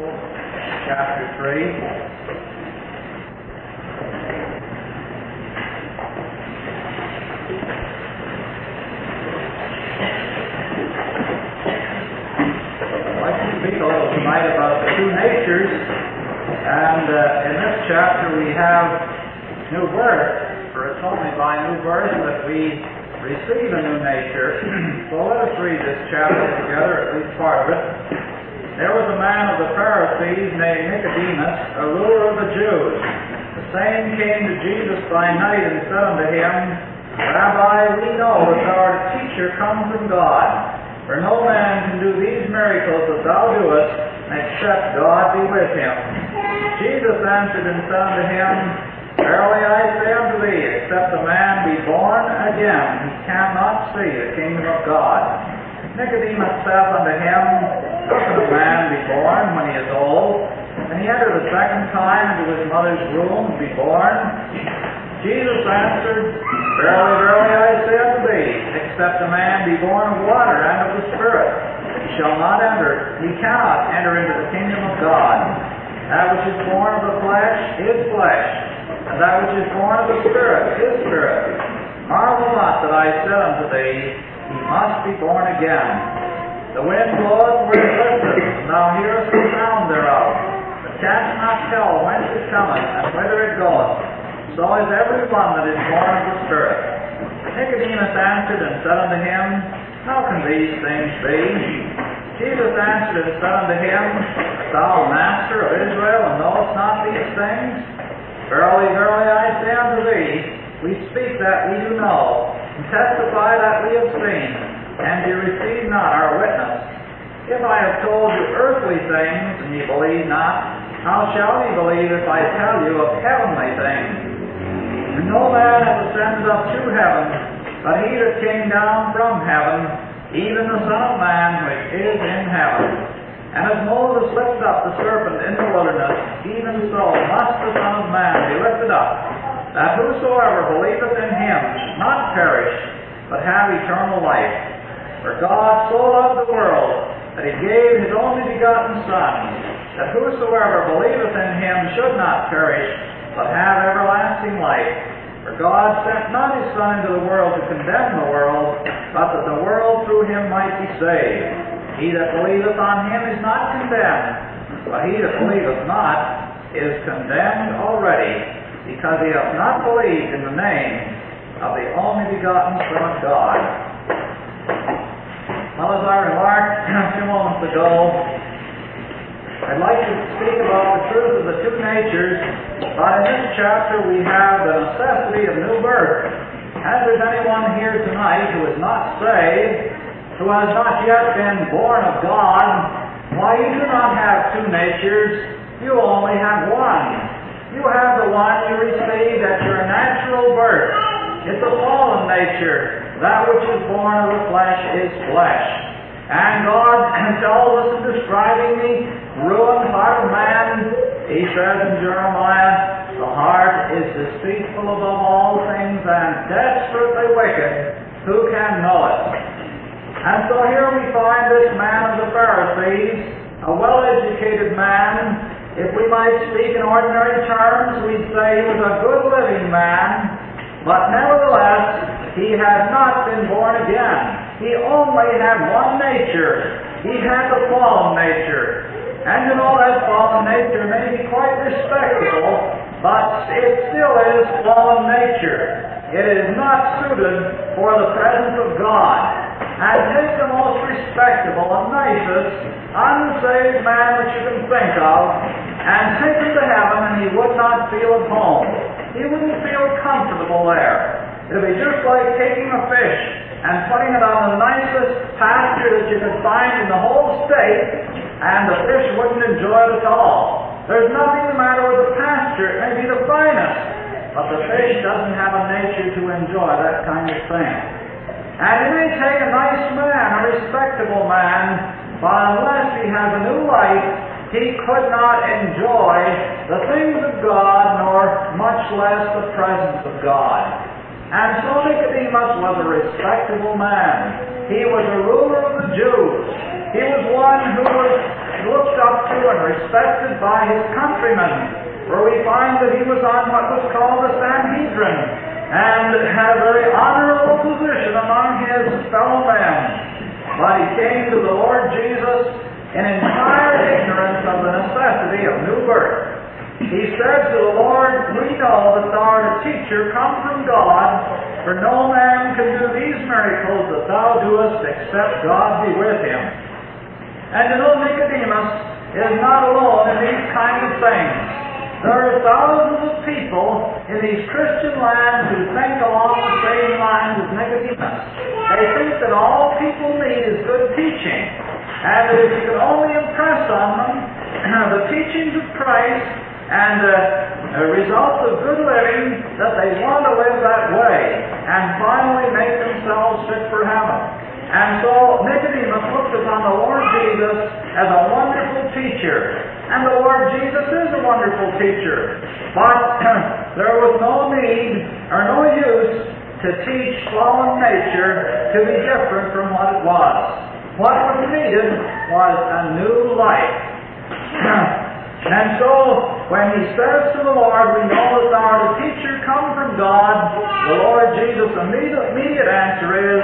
Gospel, chapter 3. I'd like to speak a little tonight about the two natures, and in this chapter we have new birth, for it's only by new birth that we receive a new nature. So let us read this chapter together, at least part of it. There was a man of the Pharisees named Nicodemus, a ruler of the Jews. The same came to Jesus by night and said unto him, Rabbi, we know that thou art a teacher come from God. For no man can do these miracles that thou doest, except God be with him. Jesus answered and said unto him, Verily I say unto thee, except a man be born again, he cannot see the kingdom of God. Nicodemus saith unto him, How can a man be born when he is old? Can he enter the second time into his mother's womb and be born? Jesus answered, Verily, verily I say unto thee, except a man be born of water and of the Spirit, he cannot enter into the kingdom of God. That which is born of the flesh is flesh, and that which is born of the Spirit is spirit. Marvel not that I said unto thee, He must be born again. The wind bloweth where it listeth, and thou hearest the sound thereof, but canst not tell whence it cometh, and whither it goeth. So is every one that is born of the Spirit. Nicodemus answered and said unto him, How can these things be? Jesus answered and said unto him, Art thou a master of Israel, and knowest not these things? Verily, verily, I say unto thee, we speak that we do know, and testify that we have seen, and ye receive not our witness. If I have told you earthly things, and ye believe not, how shall ye believe if I tell you of heavenly things? And no man hath ascended up to heaven, but he that came down from heaven, even the Son of Man which is in heaven. And as Moses lifted up the serpent in the wilderness, even so must the Son of Man be lifted up, that whosoever believeth in him should not perish, but have eternal life. For God so loved the world, that he gave his only begotten Son, that whosoever believeth in him should not perish, but have everlasting life. For God sent not his Son into the world to condemn the world, but that the world through him might be saved. He that believeth on him is not condemned, but he that believeth not is condemned already, because he hath not believed in the name of the only begotten Son of God. Well, as I remarked a few moments ago, I'd like to speak about the truth of the two natures, but in this chapter we have the necessity of new birth. As there's anyone here tonight who is not saved, who has not yet been born of God, why, you do not have two natures, you only have one. You have the one you received at your natural birth. It's a fallen nature. That which is born of the flesh is flesh. And God tells us in describing the ruined heart of man, He says in Jeremiah, the heart is deceitful above all things and desperately wicked. Who can know it? And so here we find this man of the Pharisees, a well-educated man. If we might speak in ordinary terms, we'd say he was a good living man, but nevertheless, he had not been born again. He only had one nature. He had the fallen nature. And you know, that fallen nature may be quite respectable, but it still is fallen nature. It is not suited for the presence of God. And take the most respectable and nicest, unsaved man that you can think of, and take him to heaven, and he would not feel at home. He wouldn't feel comfortable there. It would be just like taking a fish and putting it on the nicest pasture that you could find in the whole state, and the fish wouldn't enjoy it at all. There's nothing the matter with the pasture. It may be the finest, but the fish doesn't have a nature to enjoy that kind of thing. And you may take a nice man, a respectable man, but unless he has a new life, he could not enjoy the things of God, nor much less the presence of God. And so Nicodemus was a respectable man. He was a ruler of the Jews. He was one who was looked up to and respected by his countrymen, for we find that he was on what was called the Sanhedrin, and had a very honorable position among his fellow men. But he came to the Lord Jesus in entire ignorance of the necessity of new birth. He said to the Lord, "We know that thou art a teacher come from God, for no man can do these miracles that thou doest except God be with him." And you know, Nicodemus is not alone in these kind of things. There are thousands of people in these Christian lands who think along the same lines as Nicodemus. They think that all people need is good teaching, and that if you can only impress on them the teachings of Christ and the results of good living, that they want to live that way and finally make themselves fit for heaven. And so Nicodemus looked upon the Lord Jesus as a wonderful teacher. And the Lord Jesus is a wonderful teacher. But there was no need or no use to teach fallen nature to be different from what it was. What was needed was a new life. And so, when he says to the Lord, "We know that thou art a teacher come from God," the Lord Jesus' immediate answer is,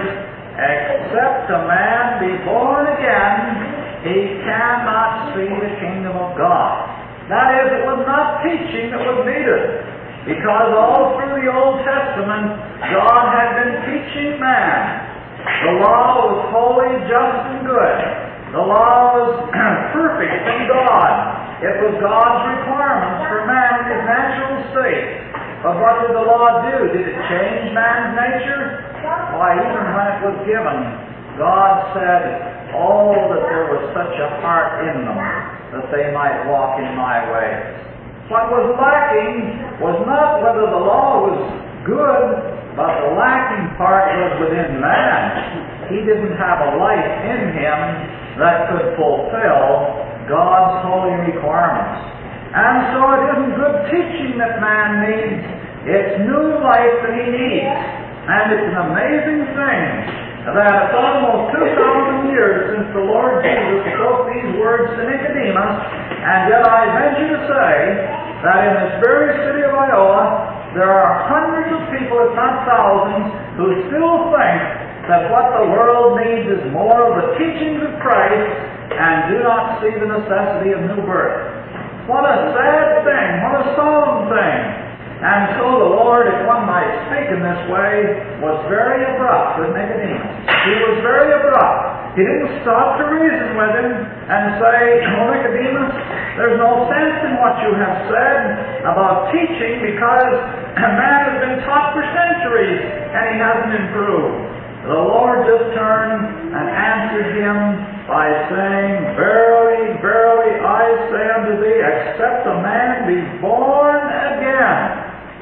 "Except a man be born again, he cannot see the kingdom of God." That is, it was not teaching that was needed, because all through the Old Testament, God had been teaching man. The law was holy, just, and good. The law was perfect in God. It was God's requirements for man in his natural state. But what did the law do? Did it change man's nature? Why, even when it was given, God said, "Oh, that there was such a heart in them, that they might walk in my ways." What was lacking was not whether the law was good, but the lacking part was within man. He didn't have a life in him that could fulfill God's holy requirements. And so it isn't good teaching that man needs, it's new life that he needs. And it's an amazing thing that it's almost 2,000 years since the Lord Jesus spoke these words to Nicodemus, and yet I venture to say that in this very city of Iowa, there are hundreds of people, if not thousands, who still think that what the world needs is more of the teachings of Christ and do not see the necessity of new birth. What a sad thing, what a solemn thing. And so the Lord, if one might speak in this way, was very abrupt with Nicodemus. He was very abrupt. He didn't stop to reason with him and say, "Oh, Nicodemus, there's no sense in what you have said about teaching, because man has been taught for centuries and he hasn't improved." The Lord just turned and answered him by saying, "Verily, verily, I say unto thee, except a man be born again,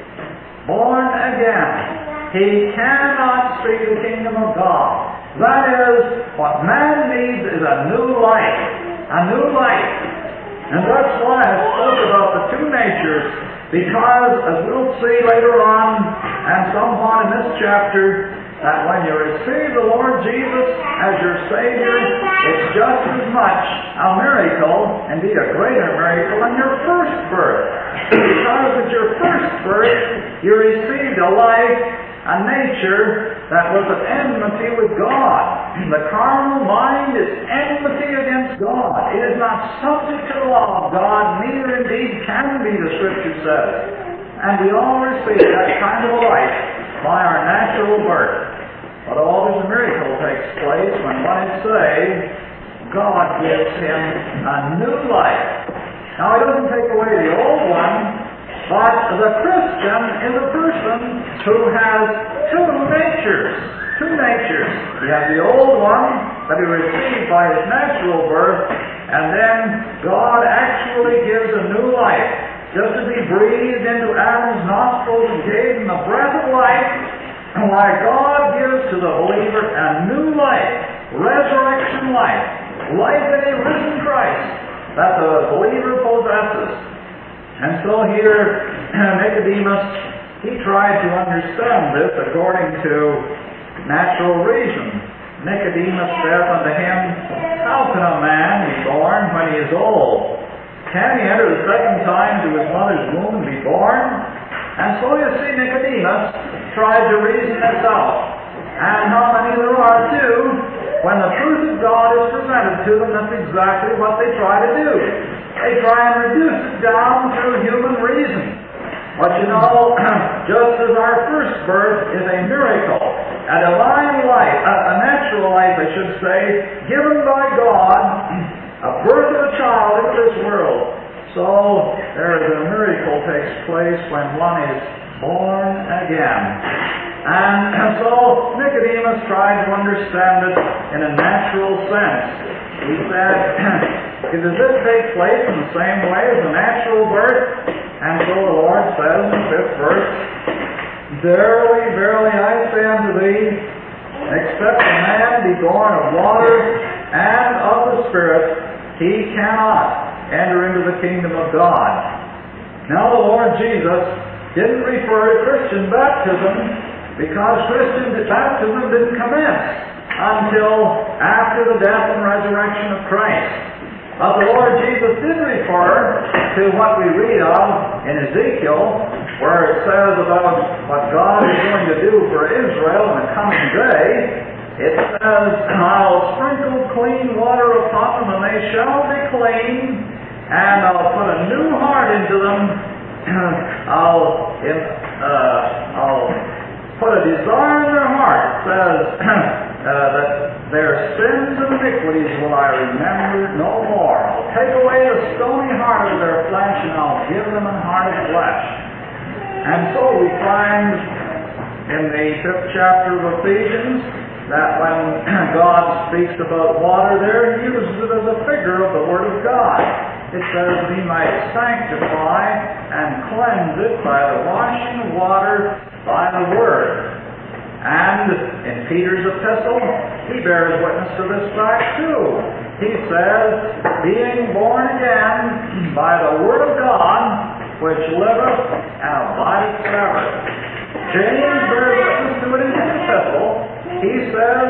he cannot see the kingdom of God." That is, what man needs is a new life. A new life. And that's why I spoke about the two natures, because, as we'll see later on, and somewhat in this chapter, that when you receive the Lord Jesus as your Savior, it's just as much a miracle, indeed a greater miracle, than your first birth. Because at your first birth, you received a life, a nature that was at enmity with God. The carnal mind is enmity against God. It is not subject to the law of God, neither indeed can be, the Scripture says. And we all receive that kind of a life by our natural birth. But always a miracle takes place when one is saved. God gives him a new life. Now, He doesn't take away the old one, but the Christian is a person who has two natures. Two natures. He has the old one that he received by his natural birth, and then God actually gives a new life. Just as He breathed into Adam's nostrils and gave him the breath of life, why God gives to the believer a new life, resurrection life, life in a risen Christ that the believer possesses. And so here, Nicodemus, he tried to understand this according to natural reason. Nicodemus saith unto him, "How can a man be born when he is old? Can he enter the second time to his mother's womb and be born? And so you see, Nicodemus tried to reason this out. And how many there are too, when the truth of God is presented to them, that's exactly what they try to do. They try and reduce it down through human reason. But you know, just as our first birth is a miracle, a divine life, a natural life I should say, given by God, a birth of a child into this world, so there is a miracle takes place when one is born again. And so Nicodemus tried to understand it in a natural sense. He said, does this take place in the same way as a natural birth? And so the Lord says in the 5th verse, Verily, verily, I say unto thee, except a man be born of water and of the Spirit, he cannot enter into the kingdom of God. Now the Lord Jesus didn't refer to Christian baptism because Christian baptism didn't commence until after the death and resurrection of Christ. But the Lord Jesus did refer to what we read of in Ezekiel, where it says about what God is going to do for Israel in the coming day. It says, I'll sprinkle clean water upon them, and they shall be clean, and I'll put a new heart into them. I'll put a desire in their heart, says that their sins and iniquities will I remember no more. I'll take away the stony heart of their flesh, and I'll give them a heart of flesh. And so we find in the 5th chapter of Ephesians that when God speaks about water there, He uses it as a figure of the Word of God. It says that He might sanctify and cleanse it by the washing of water by the Word. And in Peter's epistle, he bears witness to this fact too. He says, being born again by the Word of God, which liveth and abideth forever. James bears witness to it in his epistle. He says,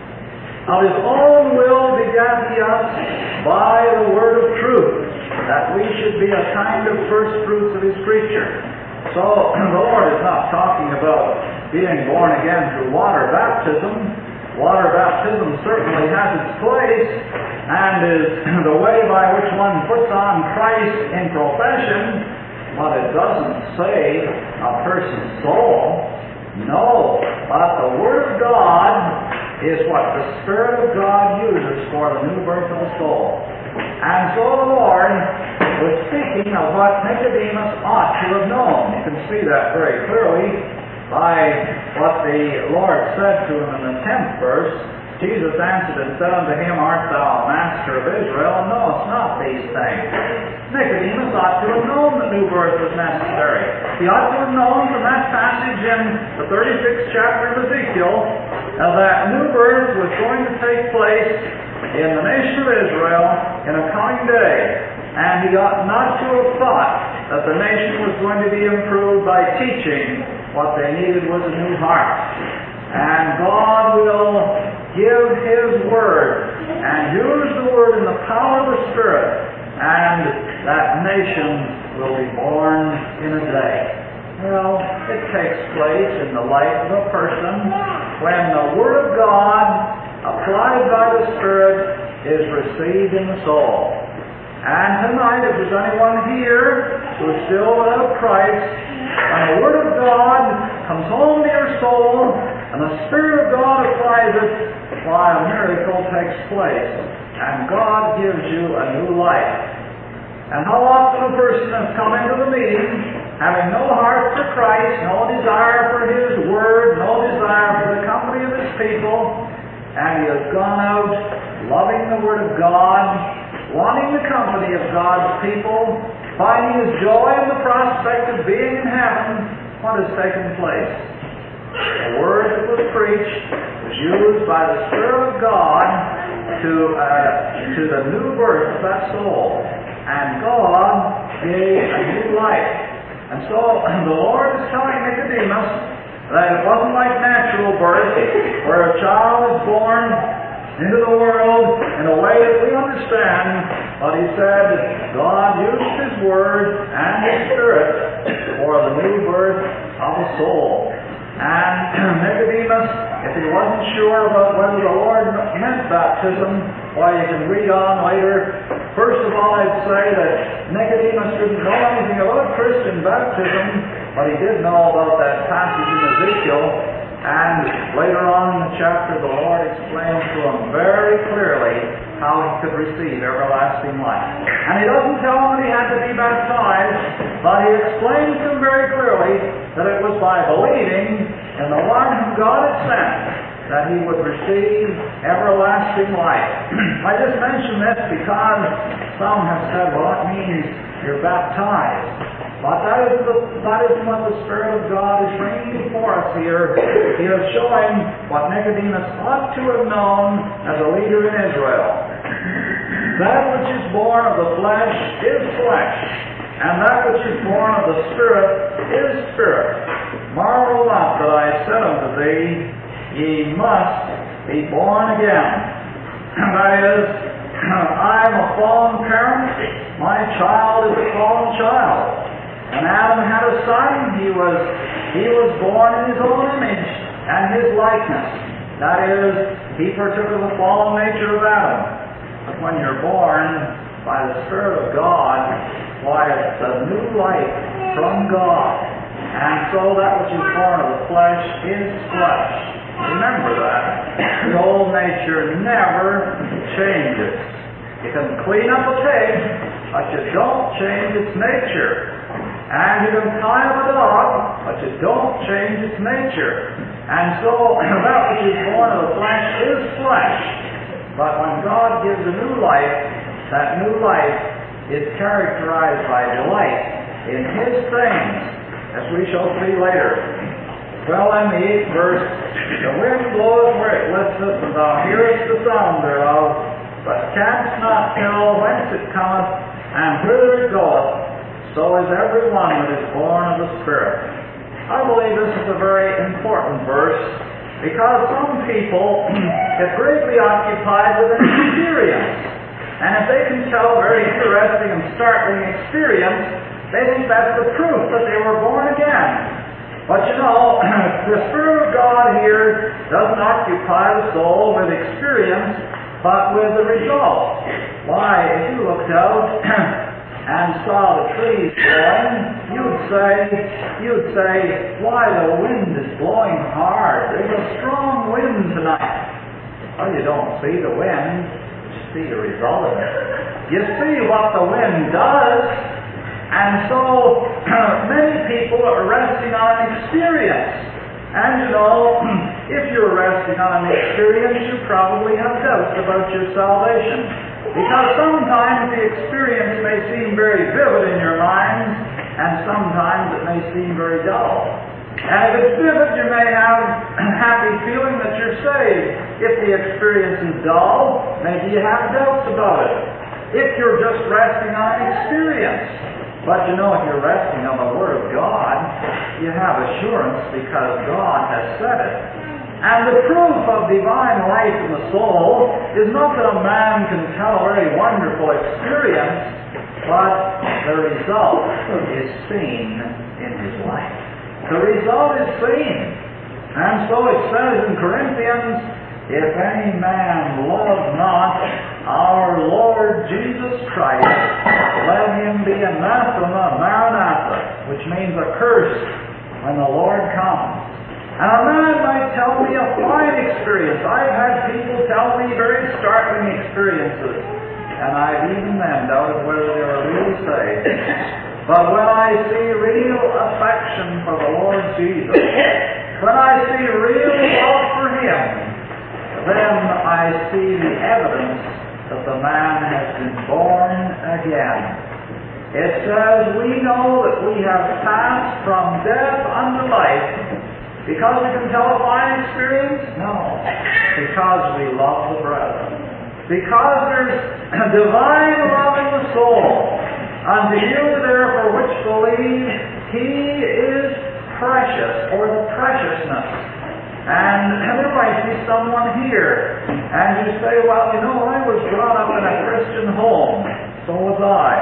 of his own will begat he us by the word of truth, that we should be a kind of first fruits of his creature. So the Lord is not talking about being born again through water baptism. Water baptism certainly has its place and is the way by which one puts on Christ in profession, but it doesn't save a person's soul. No, but the Word of God is what the Spirit of God uses for the new birth of the soul. And so the Lord was speaking of what Nicodemus ought to have known. You can see that very clearly by what the Lord said to him in the 10th verse. Jesus answered and said unto him, Art thou a master of Israel, and knowest not these things? Nicodemus ought to have known that new birth was necessary. He ought to have known from that passage in the 36th chapter of Ezekiel that new birth was going to take place in the nation of Israel in a coming day. And he ought not to have thought that the nation was going to be improved by teaching. What they needed was a new heart. And God will give His Word and use the Word in the power of the Spirit, and that nation will be born in a day. Well, it takes place in the life of a person when the Word of God, applied by the Spirit, is received in the soul. And tonight, if there's anyone here who is still without Christ, when the Word of God comes home to your soul, and the Spirit of God applies it, why a miracle takes place, and God gives you a new life. And how often a person has come into the meeting having no heart for Christ, no desire for His Word, no desire for the company of His people, and he has gone out loving the Word of God, wanting the company of God's people, finding his joy in the prospect of being in heaven. What has taken place? The Word that was preached was used by the Spirit of God to the new birth of that soul. And God gave a new life. And so the Lord is telling Nicodemus that it wasn't like natural birth, where a child is born into the world in a way that we understand, But he said God used His Word and His Spirit for the new birth of a soul. And Nicodemus, if he wasn't sure about whether the Lord meant baptism, why, you can read on later. First of all, I'd say that Nicodemus didn't know anything about Christian baptism, but he did know about that passage in Ezekiel. And later on in the chapter, the Lord explains to him very clearly how he could receive everlasting life. And He doesn't tell him that he had to be baptized, but He explains to him very clearly that it was by believing in the one whom God had sent that he would receive everlasting life. I just mention this because some have said, well, that means you're baptized. But that isn't what the Spirit of God is bringing before us here. He is showing what Nicodemus ought to have known as a leader in Israel. That which is born of the flesh is flesh, and that which is born of the Spirit is spirit. Marvel not that I said unto thee, ye must be born again. That is, I am a fallen parent, my child is a fallen child. When Adam had a son, he was born in his own image and his likeness. That is, he partook of the fallen nature of Adam. But when you're born by the Spirit of God, why, it's a new life from God. And so that which is born of the flesh is flesh. Remember that. The old nature never changes. You can clean up a pig, but you don't change its nature. And you can tie up a dog, but you don't change its nature. And so that which is born of the flesh is flesh. But when God gives a new life, that new life is characterized by delight in His things, as we shall see later. Well, in the 8th verse, the wind blows where it listeth, and thou hearest the sound thereof, but canst not tell whence it cometh, and whither it goeth. So is every one that is born of the Spirit. I believe this is a very important verse, because some people get greatly occupied with an experience. And if they can tell a very interesting and startling experience, they think that's the proof that they were born again. But you know, the Spirit of God here doesn't occupy the soul with experience, but with the result. Why, if you looked out and saw the trees blowing, you'd say, why, the wind is blowing hard. There's a strong wind tonight. Well, you don't see the wind, you see the result of it. You see what the wind does. And so, many people are resting on an experience. And you know, if you're resting on an experience, you probably have doubts about your salvation. Because sometimes the experience may seem very vivid in your mind, and sometimes it may seem very dull. And if it's vivid, you may have a happy feeling that you're saved. If the experience is dull, maybe you have doubts about it. If you're just resting on an experience. But you know, if you're resting on the Word of God, you have assurance because God has said it. And the proof of divine life in the soul is not that a man can tell a very wonderful experience, but the result is seen in his life. The result is seen. And so it says in Corinthians, if any man love not our Lord Jesus Christ, let him be anathema, maranatha, which means accursed when the Lord comes. And a man might tell me a fine experience. I've had people tell me very startling experiences, and I've even then doubted whether they were really saved. But when I see real affection for the Lord Jesus, when I see real love for Him, then I see the evidence that the man has been born again. It says, we know that we have passed from death unto life. Because we can tell a fine experience? No. Because we love the brethren. Because there's divine love in the soul. Unto you therefore which believe, He is precious, or the preciousness. And there might be someone here, and you say, well, you know, I was brought up in a Christian home. so was I.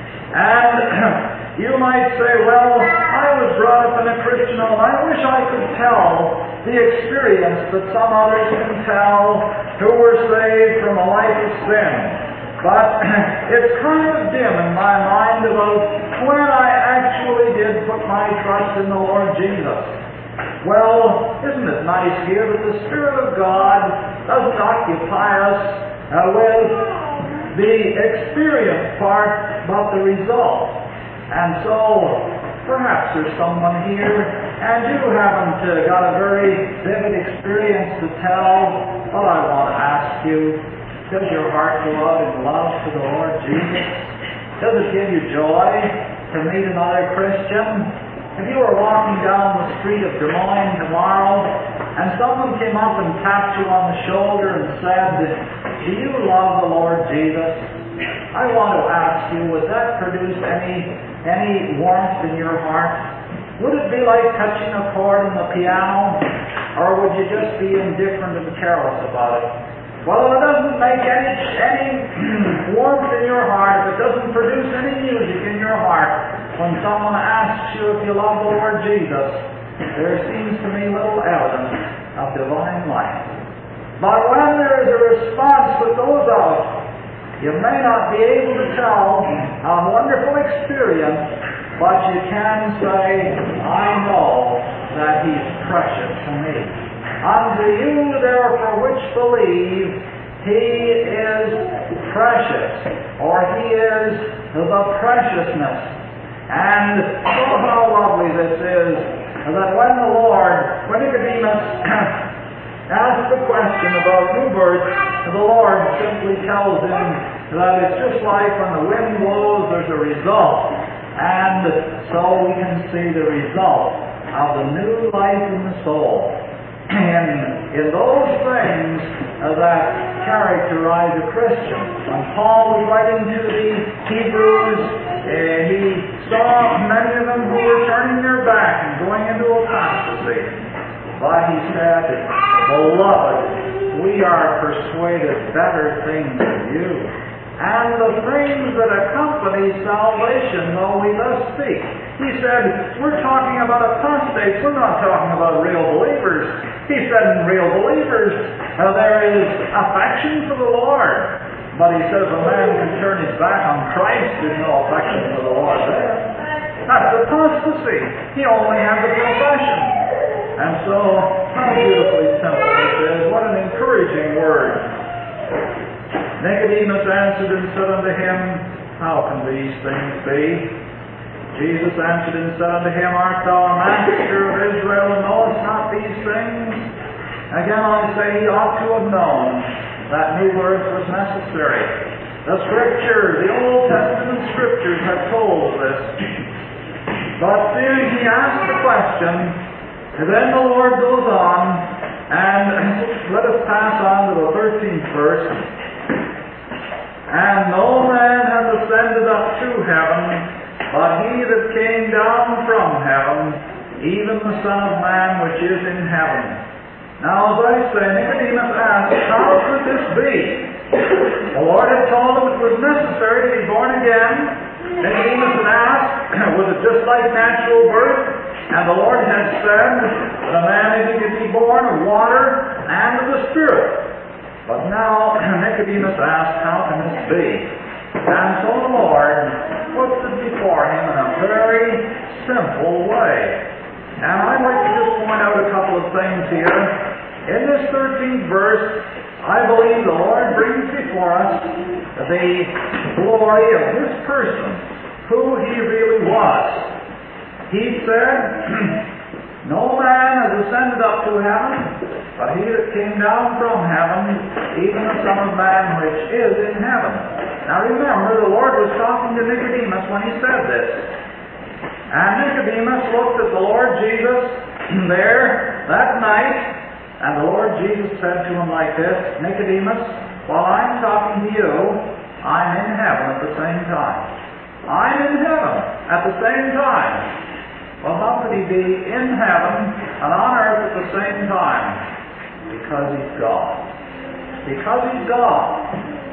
And you might say, well, I was brought up in a Christian home. I wish I could tell the experience that some others can tell who were saved from a life of sin. But it's kind of dim in my mind about when I actually did put my trust in the Lord Jesus. Well, isn't it nice here that the Spirit of God doesn't occupy us with the experience part, but the result? And so, perhaps there's someone here, and you haven't got a very vivid experience to tell, but I want to ask you, does your heart go out in love to the Lord Jesus? Does it give you joy to meet another Christian? If you were walking down the street of Des Moines tomorrow, and someone came up and tapped you on the shoulder and said, do you love the Lord Jesus? I want to ask you, would that produce any warmth in your heart? Would it be like touching a chord on the piano? Or would you just be indifferent and careless about it? Well, it doesn't make any warmth in your heart, if it doesn't produce any music in your heart, when someone asks you if you love the Lord Jesus, there seems to me little evidence of divine life. But when there is a response that goes out, you may not be able to tell a wonderful experience, but you can say, I know that He's precious to me. Unto you, therefore, which believe, He is precious, or He is the preciousness. And oh, how lovely this is, that when Nicodemus asked the question about new birth, the Lord simply tells him that it's just like when the wind blows, there's a result. And so we can see the result of the new life in the soul. And in those things that characterize a Christian. When Paul was writing to the Hebrews, he saw many of them who were turning their back and going into apostasy. But he said, Beloved, we are persuaded better things of you, and the things that accompany salvation, though we thus speak. He said, we're talking about apostates, we're not talking about real believers. He said, in real believers, there is affection for the Lord. But he says, a man can turn his back on Christ, there's no affection for the Lord there. That's apostasy. He only has a profession. And so, how beautifully simple this is. What an encouraging word. Nicodemus answered and said unto him, How can these things be? Jesus answered and said unto him, Art thou a master of Israel, and knowest not these things? Again I say, he ought to have known that new birth was necessary. The Scripture, the Old Testament Scriptures have told this. But seeing he asked the question, and then the Lord goes on, and let us pass on to the 13th verse. And no man hath ascended up to heaven, but he that came down from heaven, even the Son of Man which is in heaven. Now, as I say, Nicodemus asked, how could this be? The Lord had told him it was necessary to be born again. Nicodemus had asked, was it just like natural birth? And the Lord had said that a man could be born of water and of the Spirit. But now Nicodemus asked, how can this be? And so the Lord puts it before him in a very simple way. And I'd like to just point out a couple of things here. In this 13th verse, I believe the Lord brings before us the glory of His person, who He really was. He said, No man has ascended up to heaven, but he that came down from heaven, even the Son of Man which is in heaven. Now remember, the Lord was talking to Nicodemus when He said this. And Nicodemus looked at the Lord Jesus there that night, and the Lord Jesus said to him like this, Nicodemus, while I'm talking to you, I'm in heaven at the same time. I'm in heaven at the same time. Well, how could He be in heaven and on earth at the same time? Because He's God. Because He's God.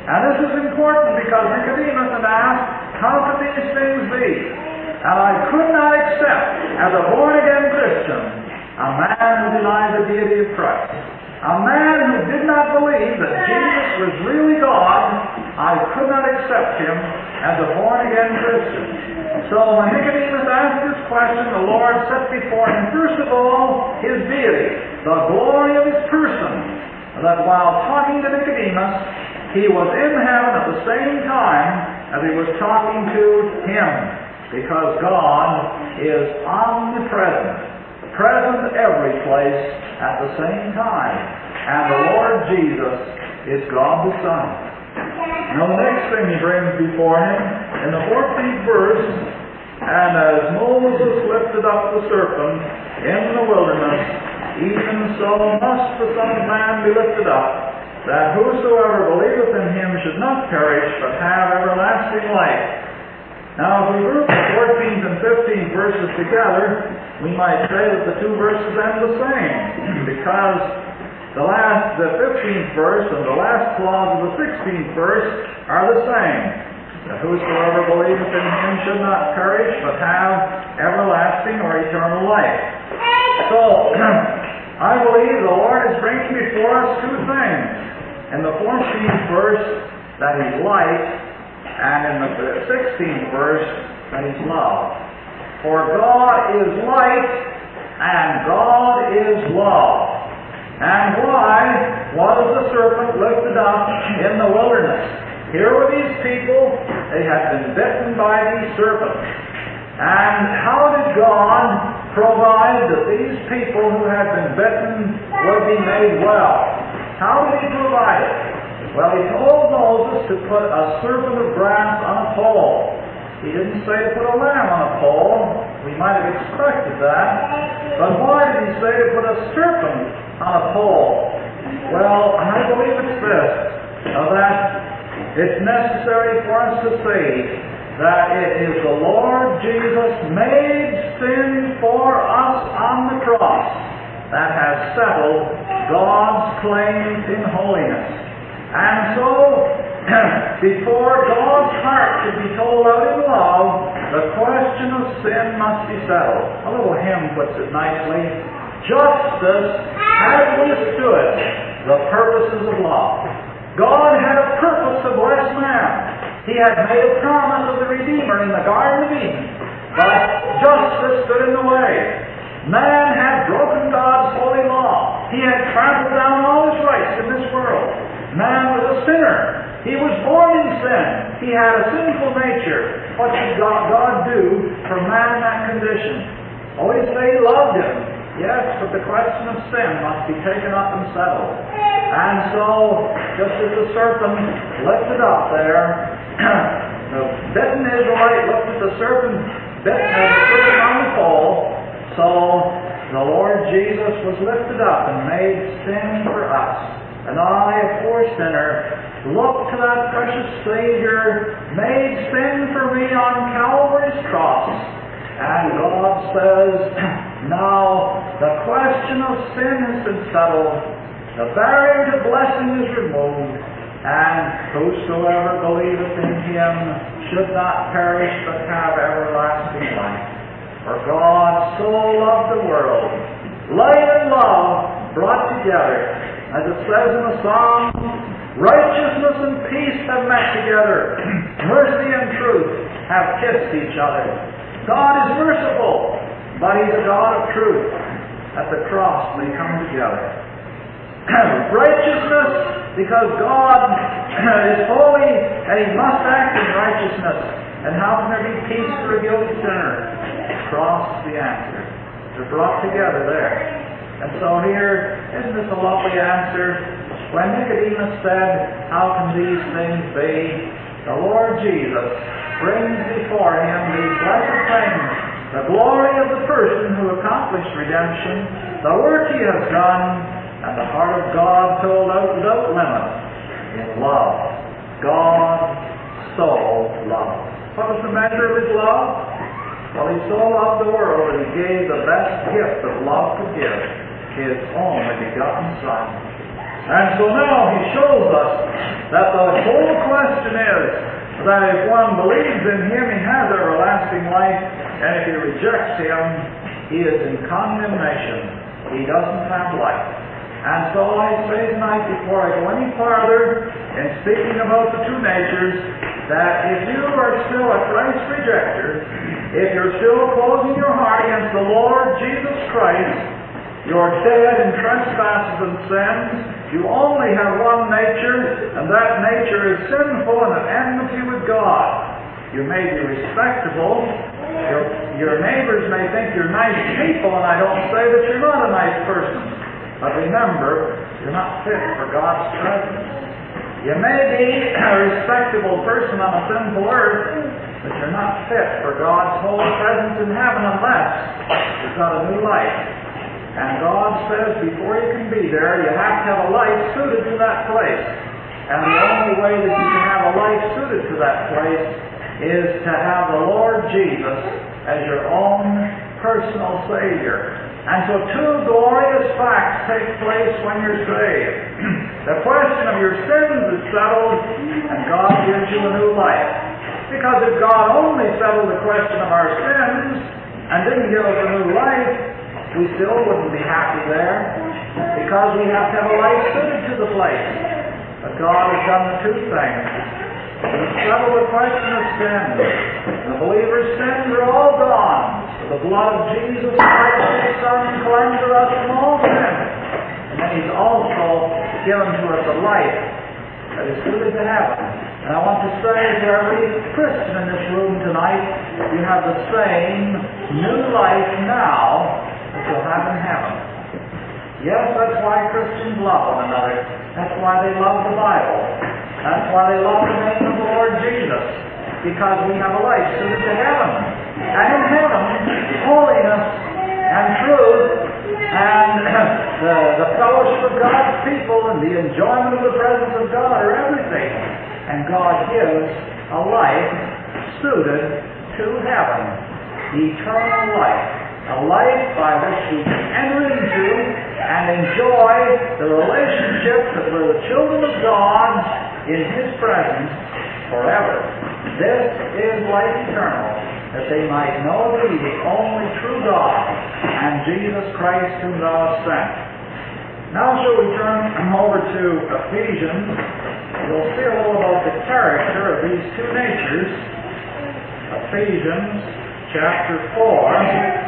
And this is important because Nicodemus had asked, how could these things be? And I could not accept, as a born-again Christian, a man who denied the deity of Christ. A man who did not believe that Jesus was really God, I could not accept him as a born-again Christian. So when Nicodemus asked this question, the Lord set before him, first of all, his deity, the glory of his person, that while talking to Nicodemus, he was in heaven at the same time as he was talking to him, because God is omnipresent, present every place at the same time. And the Lord Jesus is God the Son. Now the next thing he brings before him, in the 14th verse, and as Moses lifted up the serpent in the wilderness, even so must the Son of Man be lifted up, that whosoever believeth in him should not perish, but have everlasting life. Now, if we group the 14th and 15th verses together, we might say that the two verses end the same, because the 15th verse and the last clause of the 16th verse are the same. That whosoever believeth in him should not perish, but have everlasting or eternal life. So, I believe the Lord is bringing before us two things. In the 14th verse, that he's light, and in the 16th verse, that he's love. For God is light, and God is love. And why was the serpent lifted up in the wilderness? Here were these people, they had been bitten by these serpents. And how did God provide that these people who had been bitten would be made well? How did he provide it? Well, he told Moses to put a serpent of brass on a pole. He didn't say to put a lamb on a pole. We might have expected that. But why did he say to put a serpent on a pole? Well, I believe it's this, that it's necessary for us to see that it is the Lord Jesus made sin for us on the cross that has settled God's claims in holiness. And so, before God's heart should be told out in love, the question of sin must be settled. A little hymn puts it nicely. Justice had withstood the purposes of law. God had a purpose to bless man. He had made a promise of the Redeemer in the Garden of Eden, but justice stood in the way. Man had broken God's holy law. He had trampled down all his rights in this world. Man was a sinner. He was born in sin. He had a sinful nature. What should God do for man in that condition? Always say he loved him. Yes, but the question of sin must be taken up and settled. And so, just as the serpent lifted up there, the bitten Israelite looked at the serpent, bitten as a serpent on the pole, so the Lord Jesus was lifted up and made sin for us. And I, a poor sinner, look to that precious Savior, made sin for me on Calvary's cross. And God says, now the question of sin has been settled, the barrier to blessing is removed, and whosoever believeth in him should not perish but have everlasting life. For God so loved the world, light and love brought together. As it says in the Psalm, righteousness and peace have met together. Mercy and truth have kissed each other. God is merciful, but He's a God of truth. At the cross they come together. Righteousness, because God is holy and He must act in righteousness. And how can there be peace for a guilty sinner? The cross is the answer. They're brought together there. And so here, isn't this a lovely answer? When Nicodemus said, how can these things be? The Lord Jesus brings before him these blessed things, the glory of the person who accomplished redemption, the work He has done, and the heart of God told out without limit in love. God so loved. What was the measure of His love? Well, He so loved the world that He gave the best gift that love could give, His only begotten Son. And so now he shows us that the whole question is that if one believes in him, he has everlasting life, and if he rejects him, he is in condemnation. He doesn't have life. And so I say tonight, before I go any farther in speaking about the two natures, that if you are still a Christ rejecter, if you're still closing your heart against the Lord Jesus Christ, you're dead in trespasses and sins. You only have one nature, and that nature is sinful and at enmity with God. You may be respectable. Your neighbors may think you're nice people, and I don't say that you're not a nice person. But remember, you're not fit for God's presence. You may be a respectable person on a sinful earth, but you're not fit for God's whole presence in heaven unless you've got a new life. And God says before you can be there, you have to have a life suited to that place. And the only way that you can have a life suited to that place is to have the Lord Jesus as your own personal Savior. And so two glorious facts take place when you're saved. The question of your sins is settled, and God gives you a new life. Because if God only settled the question of our sins and didn't give us a new life, we still wouldn't be happy there, because we have to have a life suited to the place. But God has done the two things. He's settled the question of sin. The believer's sins are all gone. The blood of Jesus Christ, His Son, cleanses us from all sin. And then He's also given to us a life that is suited to heaven. And I want to say to every Christian in this room tonight, you have the same new life now that you'll have in heaven. Yes, that's why Christians love one another. That's why they love the Bible. That's why they love the name of the Lord Jesus. Because we have a life suited to heaven. And in heaven, holiness and truth and the fellowship of God's people and the enjoyment of the presence of God are everything. And God gives a life suited to heaven. Eternal life. A life by which we can enter into and enjoy the relationship that we're the children of God in His presence forever. This is life eternal, that they might know Thee, the only true God, and Jesus Christ whom Thou hast sent. Now shall we turn over to Ephesians. We'll see a little about the character of these two natures. Ephesians chapter 4.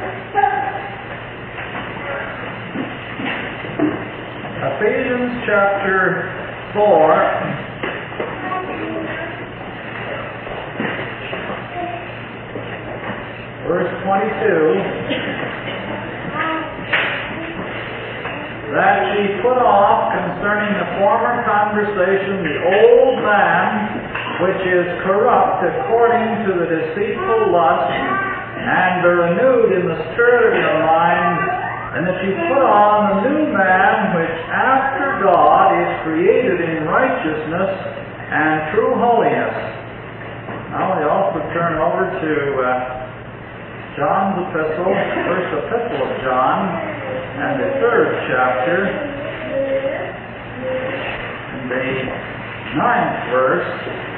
Ephesians chapter 4. Verse 22, that ye put off concerning the former conversation the old man, which is corrupt according to the deceitful lust, and be renewed in the spirit of your mind, and that ye put on the new man, which after God is created in righteousness and true holiness. Now we also turn over to John's epistle, first epistle of John, and the 3rd chapter, and the 9th verse.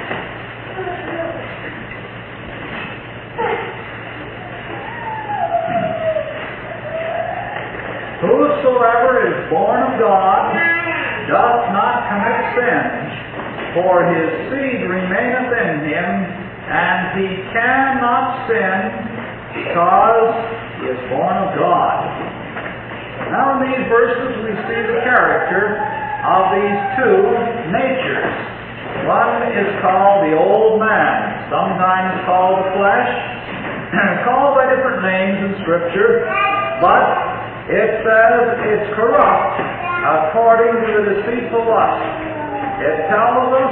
Whosoever is born of God doth not commit sin, for his seed remaineth in him, and he cannot sin, because he is born of God. Now in these verses we see the character of these two natures. One is called the old man, sometimes called the flesh, called by different names in Scripture, but it says it's corrupt according to the deceitful lust. It tells us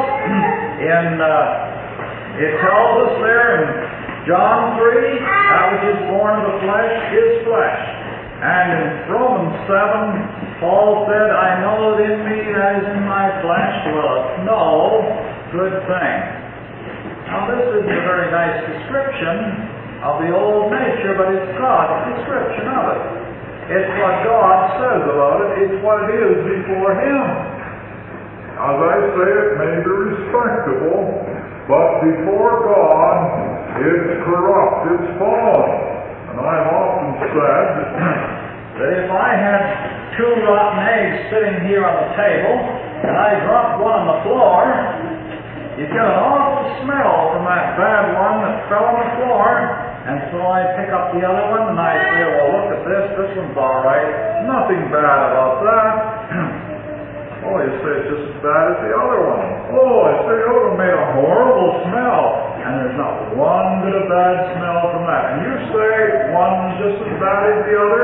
there in John 3, that which is born of the flesh is flesh. And in Romans 7, Paul said, I know that in me that is in my flesh dwelleth no good thing. Now this isn't a very nice description of the old nature, but it's God's description of it. It's what God says about it. It's what it is before Him. as I say, it may be respectable, but before God, it's corrupt, it's fallen. And I've often said that if I had 2 rotten eggs sitting here on the table, and I dropped one on the floor, you'd get an awful smell from that bad one that fell on the floor. And so I pick up the other one, and I say, well, look at this one's all right. Nothing bad about that. Oh, you say it's just as bad as the other one. Oh, I say, it would have made a horrible smell. And there's not one bit of bad smell from that. And you say one's just as bad as the other.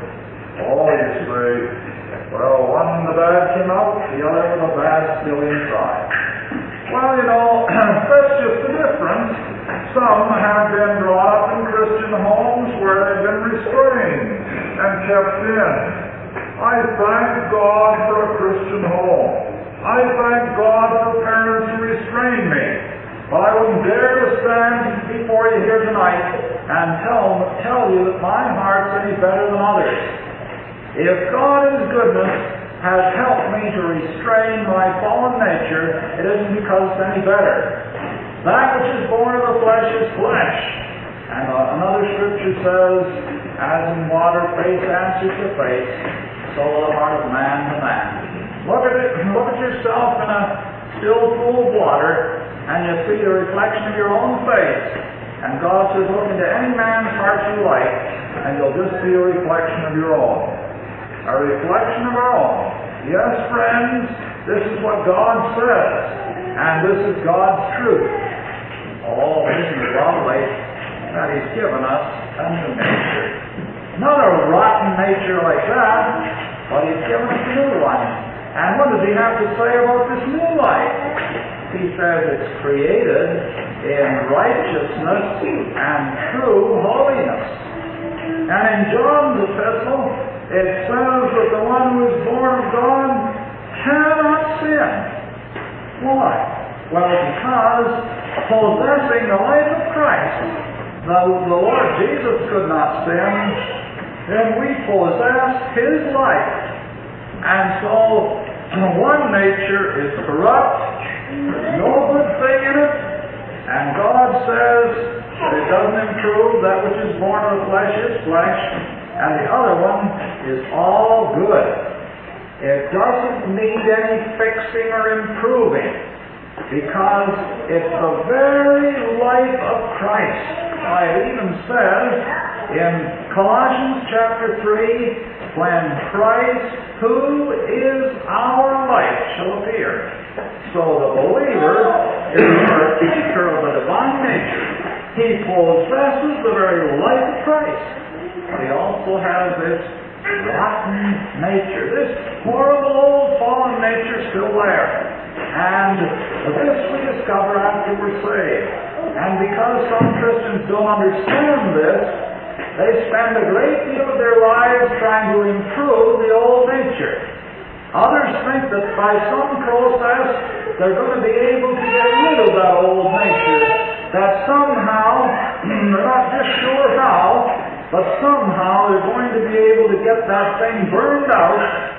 Oh, you say, well, one the bad came out, the other with the bad still inside. Well, that's just the difference. Some have been brought up in Christian homes where they've been restrained and kept in. I thank God for a Christian home. I thank God for parents who restrain me. But I wouldn't dare to stand before you here tonight and tell you that my heart's any better than others. If God in His goodness has helped me to restrain my fallen nature, it isn't because it's any better. That which is born of the flesh is flesh. And another scripture says, as in water face answers to face, so the heart of man to man. Look at yourself in a still pool of water, and you see the reflection of your own face. And God says, look into any man's heart you like, and you'll just see a reflection of your own. A reflection of our own. Yes, friends, this is what God says, and this is God's truth. Oh, isn't it lovely that He's given us a new nature? Not a rotten nature like that, but He's given us a new one. And what does He have to say about this new life? He says it's created in righteousness and true holiness. And in John's epistle, it says that the one who is born of God cannot sin. Why? Well, because possessing the life of Christ, the Lord Jesus could not sin, then we possess His life. And so, one nature is corrupt, there's no good thing in it, and God says that it doesn't improve. That which is born of the flesh is flesh, and the other one is all good. It doesn't need any fixing or improving, because it's the very life of Christ. It even says in Colossians chapter 3, when Christ, who is our life, shall appear. So the believer is a partaker of the divine nature. He possesses the very life of Christ. But he also has this rotten nature, this horrible old fallen nature still there. And this we discover after we're saved. And because some Christians don't understand this, they spend a great deal of their lives trying to improve the old nature. Others think that by some process they're going to be able to get rid of that old nature. That somehow, they're not just sure how, but somehow they're going to be able to get that thing burned out,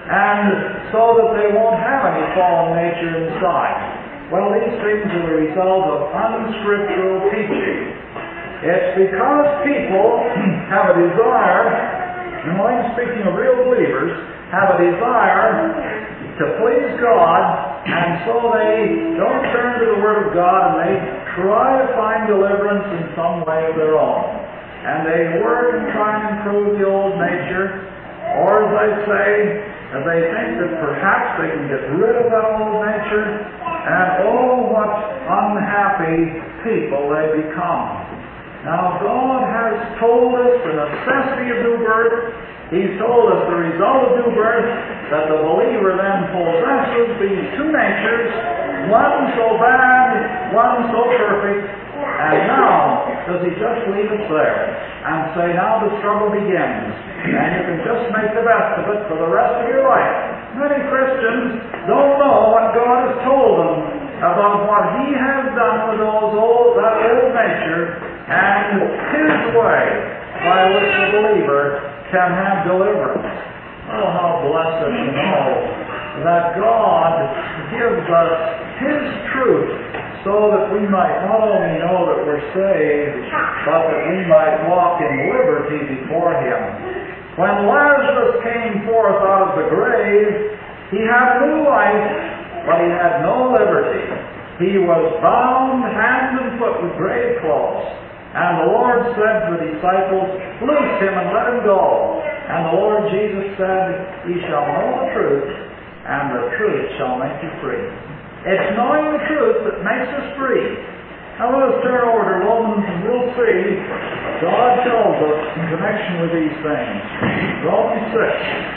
and so that they won't have any fallen nature inside. Well, these things are the result of unscriptural teaching. It's because people have a desire, and I'm speaking of real believers, have a desire to please God, and so they don't turn to the Word of God, and they try to find deliverance in some way of their own. And they work and try and improve the old nature, or as I say, they think that perhaps they can get rid of that old nature, and oh, what unhappy people they become. Now, God has told us the necessity of new birth. He's told us the result of new birth, that the believer then possesses these two natures, one so bad, one so perfect. And now, does He just leave us there and say, now the struggle begins, and you can just make the best of it for the rest of your life? Many Christians don't know what God has told them about what He has done with that old nature, and His way by which the believer can have deliverance. Oh, how blessed to know that God gives us His truth so that we might not only know that we're saved, but that we might walk in liberty before Him. When Lazarus came forth out of the grave, he had new life, but he had no liberty. He was bound hand and foot with grave clothes. And the Lord said to the disciples, "Loose him and let him go." And the Lord Jesus said, "Ye shall know the truth, and the truth shall make you free." It's knowing the truth that makes us free. Now let us turn over to Romans and we'll see what God tells us in connection with these things. Romans 6.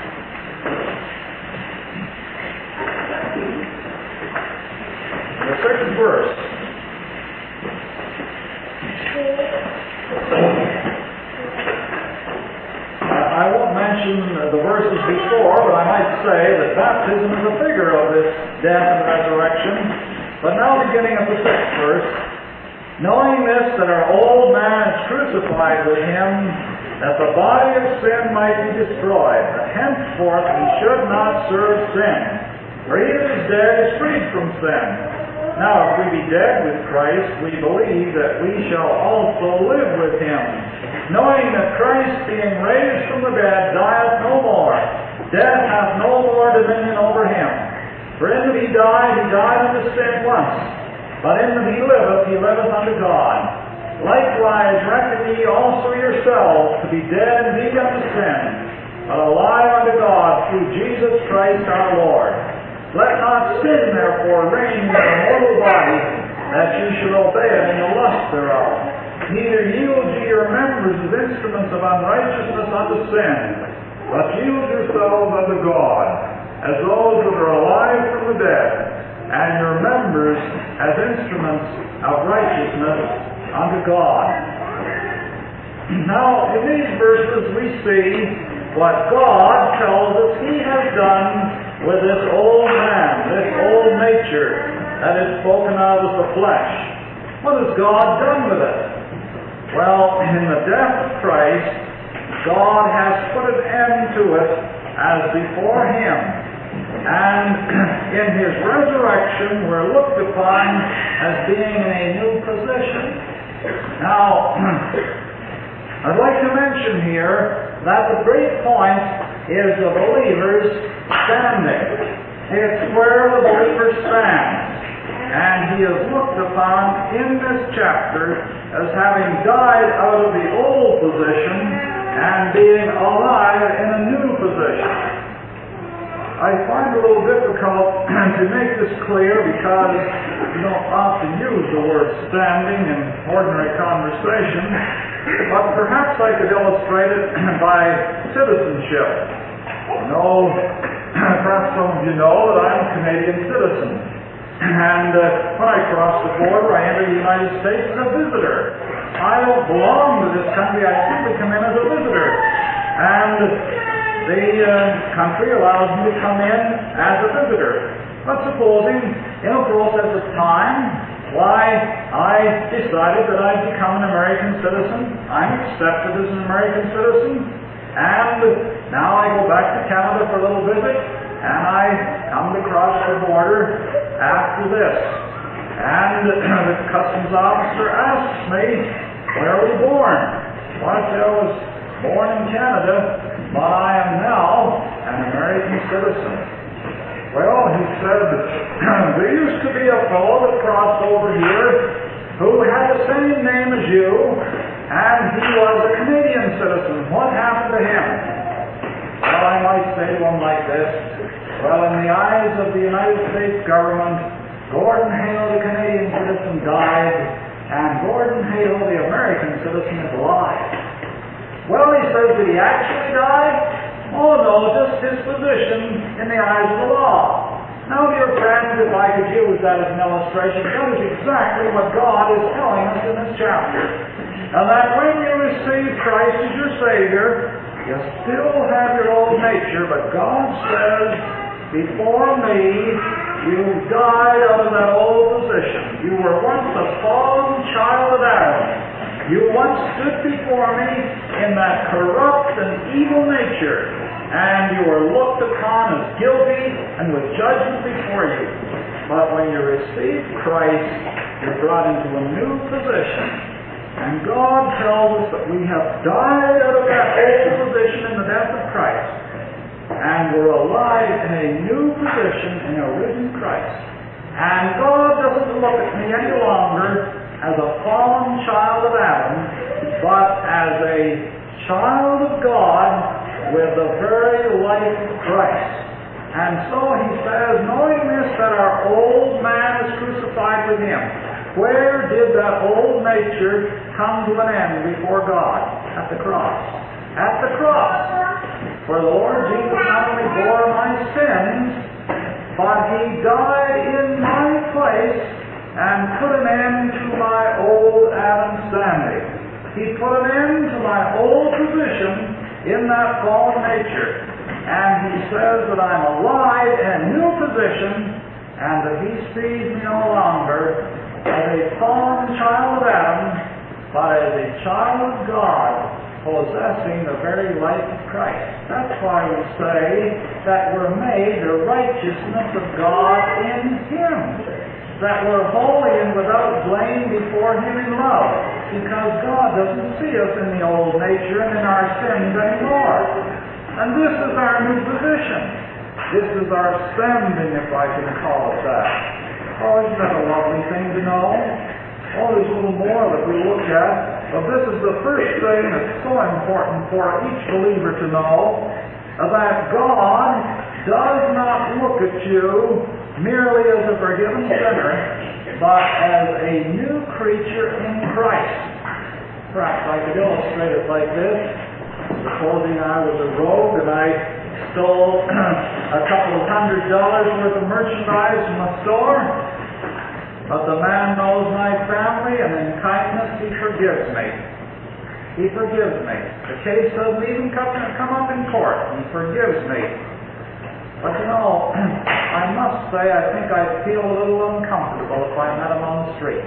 The 6th verse. I won't mention the verses before, but I might say that baptism is a figure of this death and resurrection. But now beginning at the 6th verse, knowing this, that our old man is crucified with him, that the body of sin might be destroyed, that henceforth we should not serve sin. For he that is dead is freed from sin. Now if we be dead with Christ, we believe that we shall also live with him, knowing that Christ, being raised from the dead, dieth no more. Death hath no more dominion over him. For in that he died unto sin once. But in that he liveth unto God. Likewise reckon ye also yourselves to be dead indeed unto sin, but alive unto God through Jesus Christ our Lord. Let not sin therefore reign in your mortal body, that ye should obey it in the lust thereof. Neither yield ye your members as instruments of unrighteousness unto sin, but yield yourselves unto God, as those that are alive from the dead, and your members as instruments of righteousness unto God. Now, in these verses we see what God tells us He has done with this old man, this old nature that is spoken of as the flesh. What has God done with it? Well, in the death of Christ, God has put an end to it as before Him. And in His resurrection, we're looked upon as being in a new position. Now, I'd like to mention here that the great point is the believer's standing. It's where the believer stands. And he is looked upon in this chapter as having died out of the old position and being alive in a new position. I find it a little difficult to make this clear because we don't often use the word standing in ordinary conversation, but perhaps I could illustrate it by citizenship. Perhaps some of you know that I'm a Canadian citizen. And when I cross the border, I enter the United States as a visitor. I don't belong to this country. I simply come in as a visitor. And the country allows me to come in as a visitor. But supposing, in a process of time, I decided that I'd become an American citizen. I'm accepted as an American citizen. And now I go back to Canada for a little visit. And I come to cross the border after this. And the customs officer asks me, "Where were you born?" Well, I say I was born in Canada, but I am now an American citizen. Well, he said, "There used to be a fellow that crossed over here who had the same name as you, and he was a Canadian citizen. What happened to him?" Well, I might say to him like this, "Well, in the eyes of the United States government, Gordon Hale, the Canadian citizen, died, and Gordon Hale, the American citizen, is alive." Well, he says, "Did he actually die?" "Oh, no, just his position in the eyes of the law." Now, dear friends, if I could use that as an illustration, that is exactly what God is telling us in this chapter. And that when you receive Christ as your Savior, you still have your old nature, but God says, "Before me, you died out of that old position. You were once a fallen child of Adam. You once stood before me in that corrupt and evil nature. and you are looked upon as guilty and with judgment before you. But when you receive Christ, you're brought into a new position. And God tells us that we have died out of that old position in the death of Christ, and we're alive in a new position in a risen Christ. And God doesn't look at me any longer as a fallen child of Adam, but as a child of God with the very life of Christ. And so he says, knowing this, that our old man is crucified with him. Where did that old nature come to an end before God? At the cross. At the cross. For the Lord Jesus not only bore my sins, but he died in my place and put an end to my old Adam standing. He put an end to my old position in that fallen nature. And he says that I'm alive in a new position, and that he sees me no longer as a fallen child of Adam, but as a child of God, possessing the very life of Christ. That's why we say that we're made the righteousness of God in him. That we're holy and without blame before him in love, because God doesn't see us in the old nature and in our sins anymore. And this is our new position. This is our standing, if I can call it that. Oh, isn't that a lovely thing to know? Oh, there's a little more that we look at. But this is the first thing that's so important for each believer to know, that God does not look at you merely as a forgiven sinner, but as a new creature in Christ. Perhaps I could illustrate it like this. Supposing I was a rogue and I stole a couple of $100 worth of merchandise from a store, but the man knows my family, and in kindness he forgives me. He forgives me. The case doesn't even come up in court. He forgives me. But you know, I must say, I think I'd feel a little uncomfortable if I met him on the street.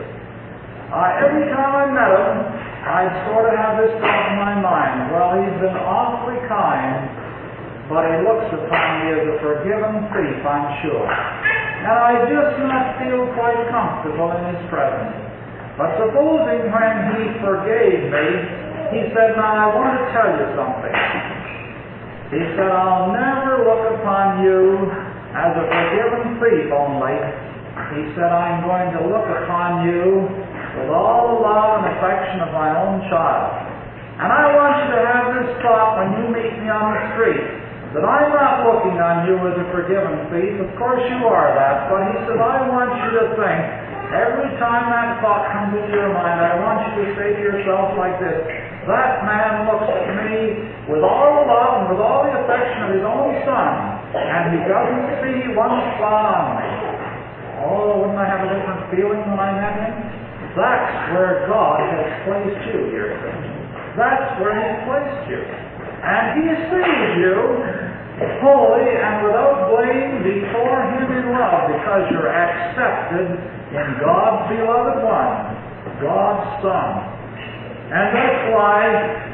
Every time I met him, I'd sort of have this thought in my mind. Well, he's been awfully kind, but he looks upon me as a forgiven thief, I'm sure. And I just not feel quite comfortable in his presence. But supposing when he forgave me, he said, now I want to tell you something. He said, I'll never look upon you as a forgiven thief only. He said, I'm going to look upon you with all the love and affection of my own child. And I want you to have this thought when you meet me on the street, that I'm not looking on you as a forgiven thief. Of course you are that. But he said, I want you to think, every time that thought comes into your mind, I want you to say to yourself like this, that man looks at me with all the love and with all the affection of his own son, and he doesn't see one spot on me. Oh, wouldn't I have a different feeling when I met him? That's where God has placed you here. That's where He's placed you. And He sees you holy and without blame before Him in love, because you're accepted in God's beloved one, God's Son. And that's why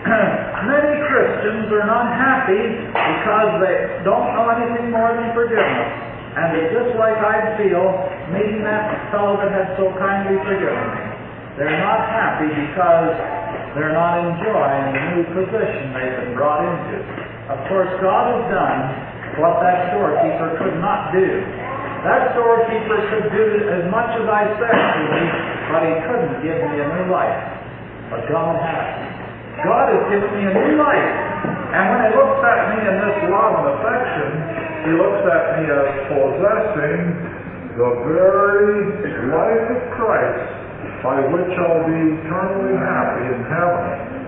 many Christians are not happy, because they don't know anything more than forgiveness. And it's just like I'd feel meeting that fellow that had so kindly forgiven me. They're not happy because they're not enjoying the new position they've been brought into. Of course, God has done what that storekeeper could not do. That storekeeper could do as much as I said to me, but he couldn't give me a new life. But God has. God has given me a new life. And when He looks at me in this love and affection, He looks at me as possessing the very life of Christ, by which I'll be eternally happy in heaven.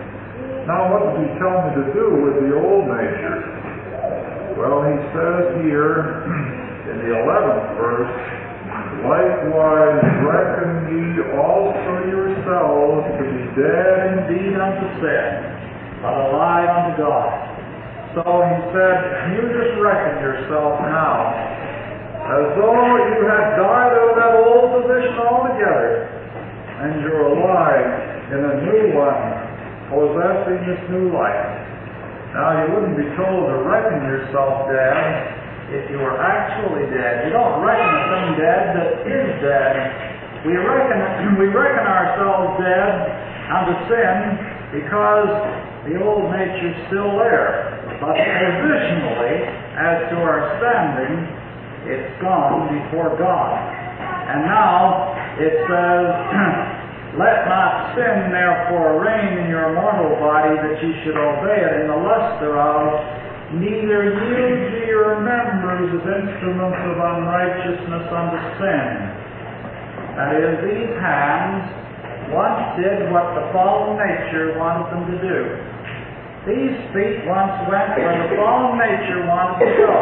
Now, what does He tell me to do with the old nature? Well, He says here in the 11th verse, likewise reckon ye also yourselves to be dead indeed unto sin, but alive unto God. So He said, you just reckon yourself now as though you had died out of that old position altogether, and you're alive in a new one, possessing this new life. Now, you wouldn't be told to reckon yourself dead if you were actually dead. You don't reckon a thing dead that is dead. We reckon ourselves dead unto sin because the old nature's still there. But positionally, as to our standing, it's gone before God. And now it says, let not sin therefore reign in your mortal body, that ye should obey it in the lust thereof, neither yield ye your members as instruments of unrighteousness unto sin. That is, these hands once did what the fallen nature wanted them to do. These feet once went where the fallen nature wanted to go.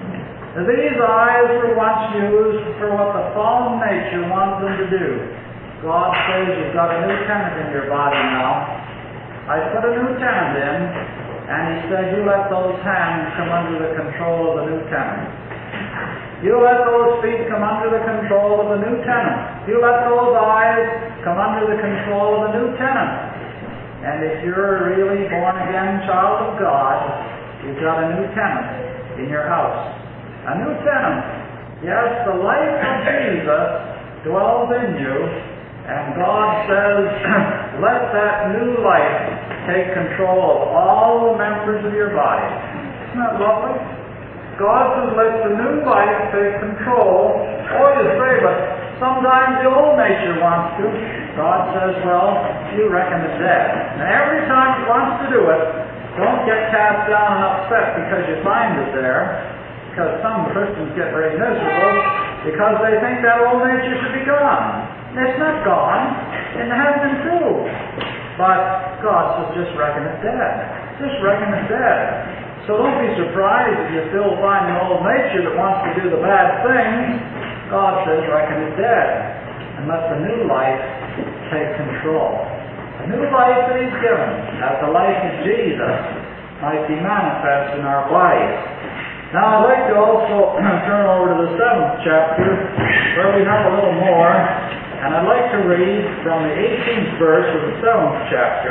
These eyes were once used for what the fallen nature wanted them to do. God says you've got a new tenant in your body now. I put a new tenant in, and He said you let those hands come under the control of the new tenant. You let those feet come under the control of the new tenant. You let those eyes come under the control of the new tenant. And if you're a really born-again child of God, you've got a new tenant in your house. A new tenant. Yes, the life of Jesus dwells in you, and God says, let that new life take control of all the members of your body. Isn't that lovely? God says, let the new life take control. Oh, you say, but sometimes the old nature wants to. God says, well, you reckon it's dead. And every time He wants to do it, don't get cast down and upset because you find it there. Because some Christians get very miserable because they think that old nature should be gone. It's not gone. It hasn't been proved. But God says, just reckon it dead. Just reckon it dead. So don't be surprised if you still find an old nature that wants to do the bad things. God says, reckon it dead. And let the new life take control. The new life that He's given, as the life of Jesus, might be manifest in our bodies. Now, I'd like to also turn over to the 7th chapter, where we have a little more, and I'd like to read from the 18th verse of the 7th chapter.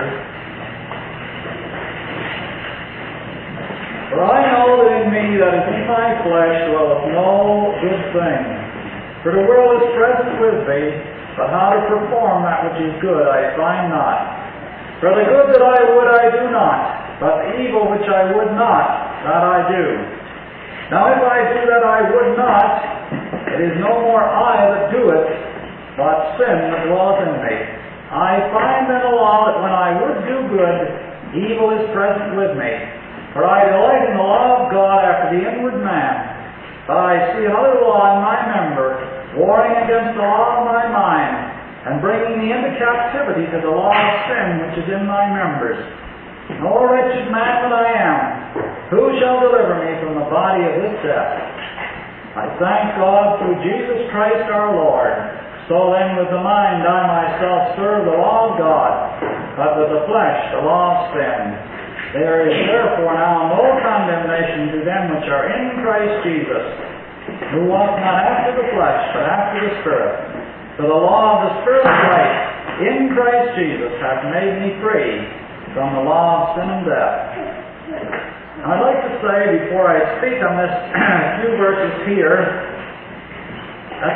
For I know that in me, that is in my flesh, dwelleth no good thing. For the will is present with me, but how to perform that which is good I find not. For the good that I would I do not, but the evil which I would not, that I do. Now if I do that I would not, it is no more I that do it, but sin that dwelleth in me. I find then a law that when I would do good, evil is present with me. For I delight in the law of God after the inward man. But I see another law in my member, warring against the law of my mind, and bringing me into captivity to the law of sin which is in my members. O wretched man that I am, who shall deliver me from the body of this death? I thank God through Jesus Christ our Lord. So then with the mind I myself serve the law of God, but with the flesh the law of sin. There is therefore now no condemnation to them which are in Christ Jesus, who walk not after the flesh, but after the Spirit. For the law of the Spirit of life in Christ Jesus hath made me free from the law of sin and death. Now, I'd like to say, before I speak on this few verses here, that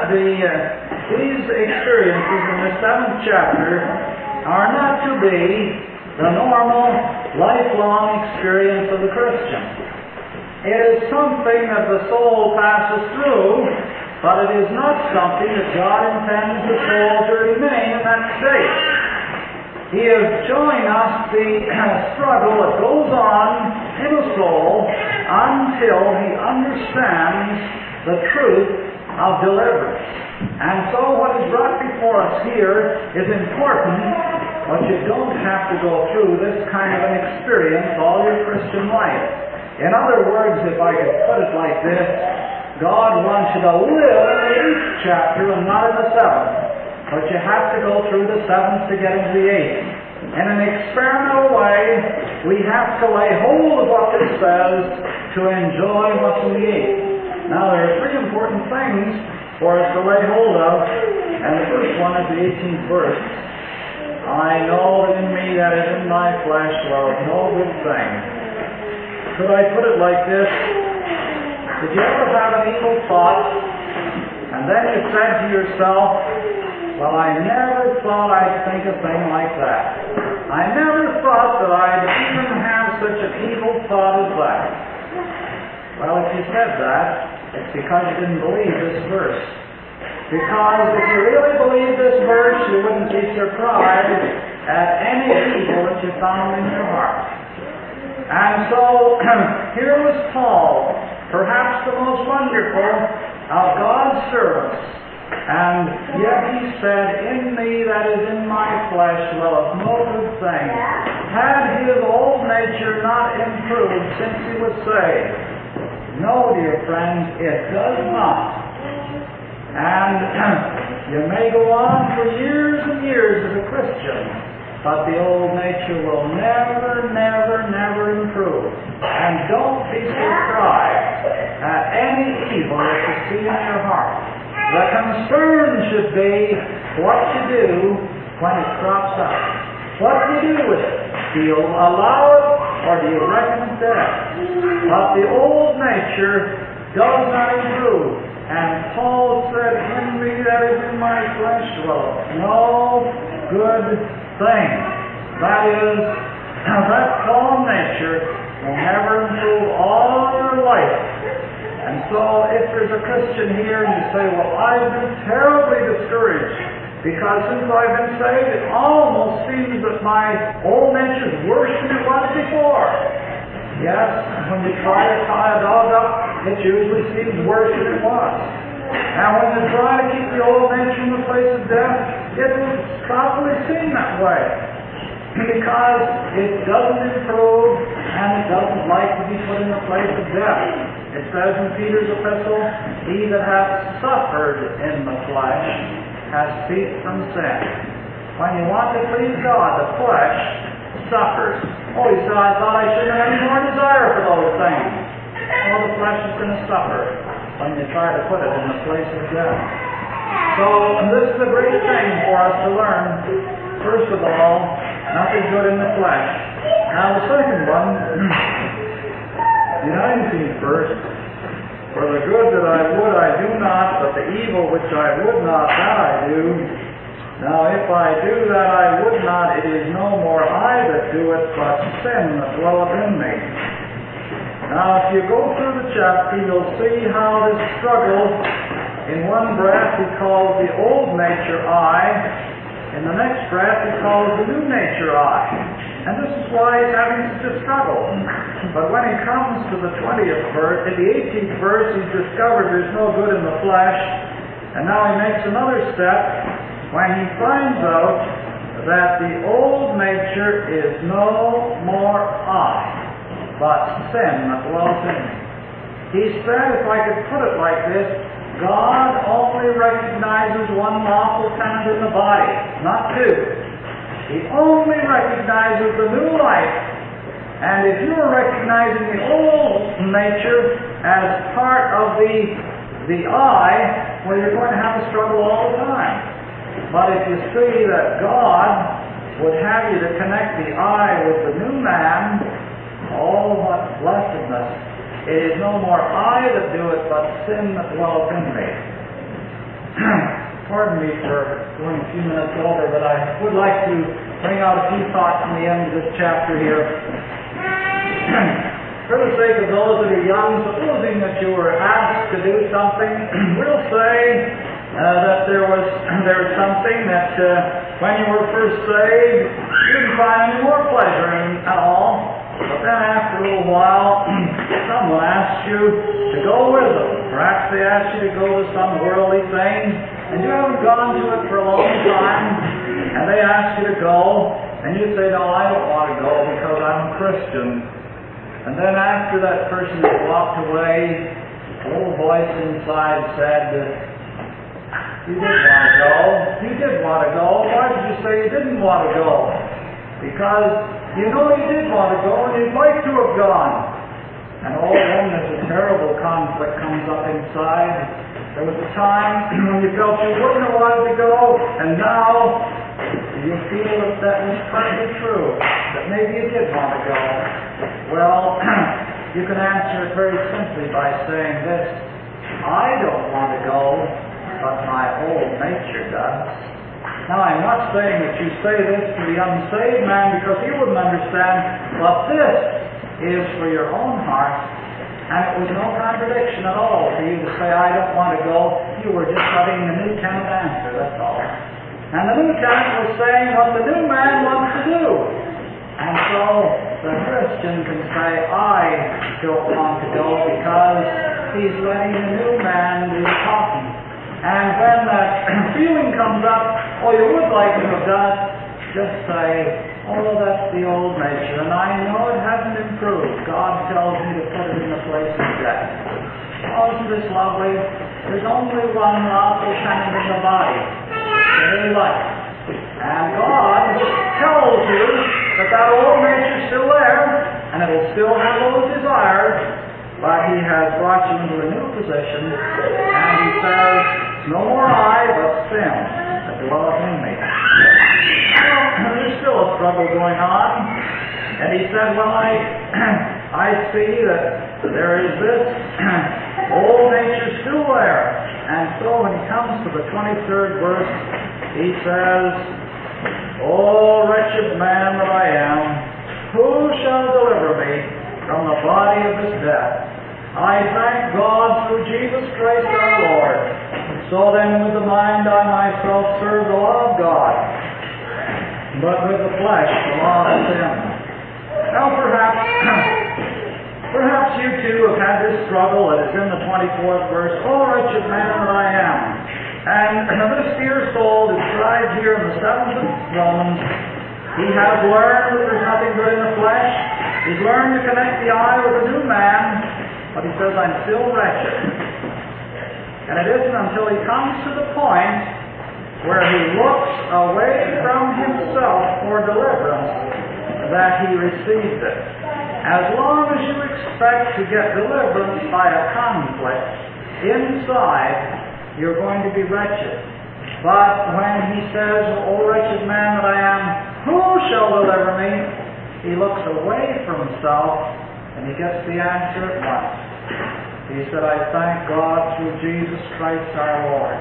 these experiences in the 7th chapter are not to be the normal, lifelong experience of the Christian. It is something that the soul passes through, but it is not something that God intends the soul to remain in that state. He is showing us the struggle that goes on in the soul until he understands the truth of deliverance. And so what is brought before us here is important, but you don't have to go through this kind of an experience all your Christian life. In other words, if I could put it like this, God wants you to live in the 8th chapter and not in the 7th. But you have to go through the 7th to get into the 8th. In an experimental way, we have to lay hold of what this says to enjoy what's in the 8th. Now, there are 3 important things for us to lay hold of, and the first one is the 18th verse. I know that in me that is in my flesh dwelleth no good thing. Could I put it like this? Did you ever have an evil thought, and then you said to yourself, well, I never thought I'd think a thing like that. I never thought that I'd even have such an evil thought as that. Well, if you said that, it's because you didn't believe this verse. Because if you really believed this verse, you wouldn't be surprised at any evil that you found in your heart. And so, here was Paul, perhaps the most wonderful of God's servants. And yet he said, in me that is in my flesh dwelleth no good thing. Had his old nature not improved since he was saved? No, dear friends, it does not. And you may go on for years and years as a Christian, but the old nature will never, never, never improve. And don't be surprised at any evil that you see in your heart. The concern should be what you do when it crops up. What do you do with it? Do you allow it, or do you reckon it dead? But the old nature does not improve. And Paul said, in me that is in my flesh dwelleth no good thing. That is, that fallen nature will never improve all your life. And so if there's a Christian here and you say, well, I've been terribly discouraged because since I've been saved, it almost seems that my old nature is worse than it was before. Yes, when you try to tie a dog up, it usually seems worse than it was. And when you try to keep the old nature in the place of death, it will probably seem that way. Because it doesn't improve and it doesn't like to be put in the place of death. It says in Peter's epistle, he that hath suffered in the flesh has ceased from sin. When you want to please God, the flesh suffers. Oh, he said, I thought I shouldn't have any more desire for those things. Oh, the flesh is going to suffer when you try to put it in the place of death. So, this is a great thing for us to learn. First of all, nothing good in the flesh. Now, the second one, the 19th verse, for the good that I would I do not, but the evil which I would not, that I do. Now if I do that I would not, it is no more I that do it, but sin that dwelleth in me. Now if you go through the chapter, you'll see how this struggle, in one breath he calls the old nature I, in the next breath he calls the new nature I. And this is why he's having such a struggle. But when he comes to the 20th verse, in the 18th verse, he's discovered there's no good in the flesh. And now he makes another step when he finds out that the old nature is no more I, but sin that dwells in me. He said, if I could put it like this, God only recognizes one lawful tenant in the body, not two. He only recognizes the new life. And if you're recognizing the old nature as part of the I, well, you're going to have a struggle all the time. But if you see that God would have you to connect the I with the new man, oh, what blessedness. It is no more I that do it, but sin that dwells in me. Pardon me for going a few minutes over, but I would like to bring out a few thoughts from the end of this chapter here. For the sake of those that are young, supposing that you were asked to do something, we'll say that there was something that when you were first saved, you didn't find any more pleasure in at all. But then after a little while, someone asked you to go with them. Perhaps they asked you to go to some worldly thing, and you haven't gone to it for a long time, and they asked you to go, and you say, no, I don't want to go because I'm a Christian. And then after that person had walked away, a little voice inside said, you did want to go. You did want to go. Why did you say you didn't want to go? Because you know you did want to go and you'd like to have gone. And all then there's a terrible conflict comes up inside. There was a time when you felt you wouldn't have wanted to go, and now Do you feel that that was partly true? That maybe you did want to go? Well, you can answer it very simply by saying this: I don't want to go, but my old nature does. Now, I'm not saying that you say this to the unsaved man because he wouldn't understand, but this is for your own heart. And it was no contradiction at all for you to say, I don't want to go. You were just having the new tenant answer, that's all. And the new tenant was saying what the new man wants to do. And so the Christian can say, I don't want to go because he's letting the new man do the talking. And when that feeling comes up, oh, you would like to have done it, just say, oh, that's the old nature, and I know it hasn't improved. God tells me to put it in the place of death. Oh, isn't this lovely? There's only one lawful tenant in the body, very life. And God tells you that that old nature's still there, and it'll still have those desires, but He has brought you into a new position, and He says, no more I, but sin that dwelleth in me. Well, there's still a struggle going on. And he said, well, I see that there is this old nature still there. And so when he comes to the 23rd verse, he says, O wretched man that I am, who shall deliver me from the body of this death? I thank God through Jesus Christ our Lord. So then with the mind I myself serve the law of God, but with the flesh the law of sin. Now perhaps you too have had this struggle that is in the 24th verse. O wretched man that I am. And this dear soul described here in the 7th of Romans, he has learned that there's nothing good in the flesh. He's learned to connect the I with the new man, but he says, I'm still wretched. And it isn't until he comes to the point where he looks away from himself for deliverance that he receives it. As long as you expect to get deliverance by a conflict inside, you're going to be wretched. But when he says, O wretched man that I am, who shall deliver me? He looks away from himself and he gets the answer at once. He said, I thank God through Jesus Christ our Lord.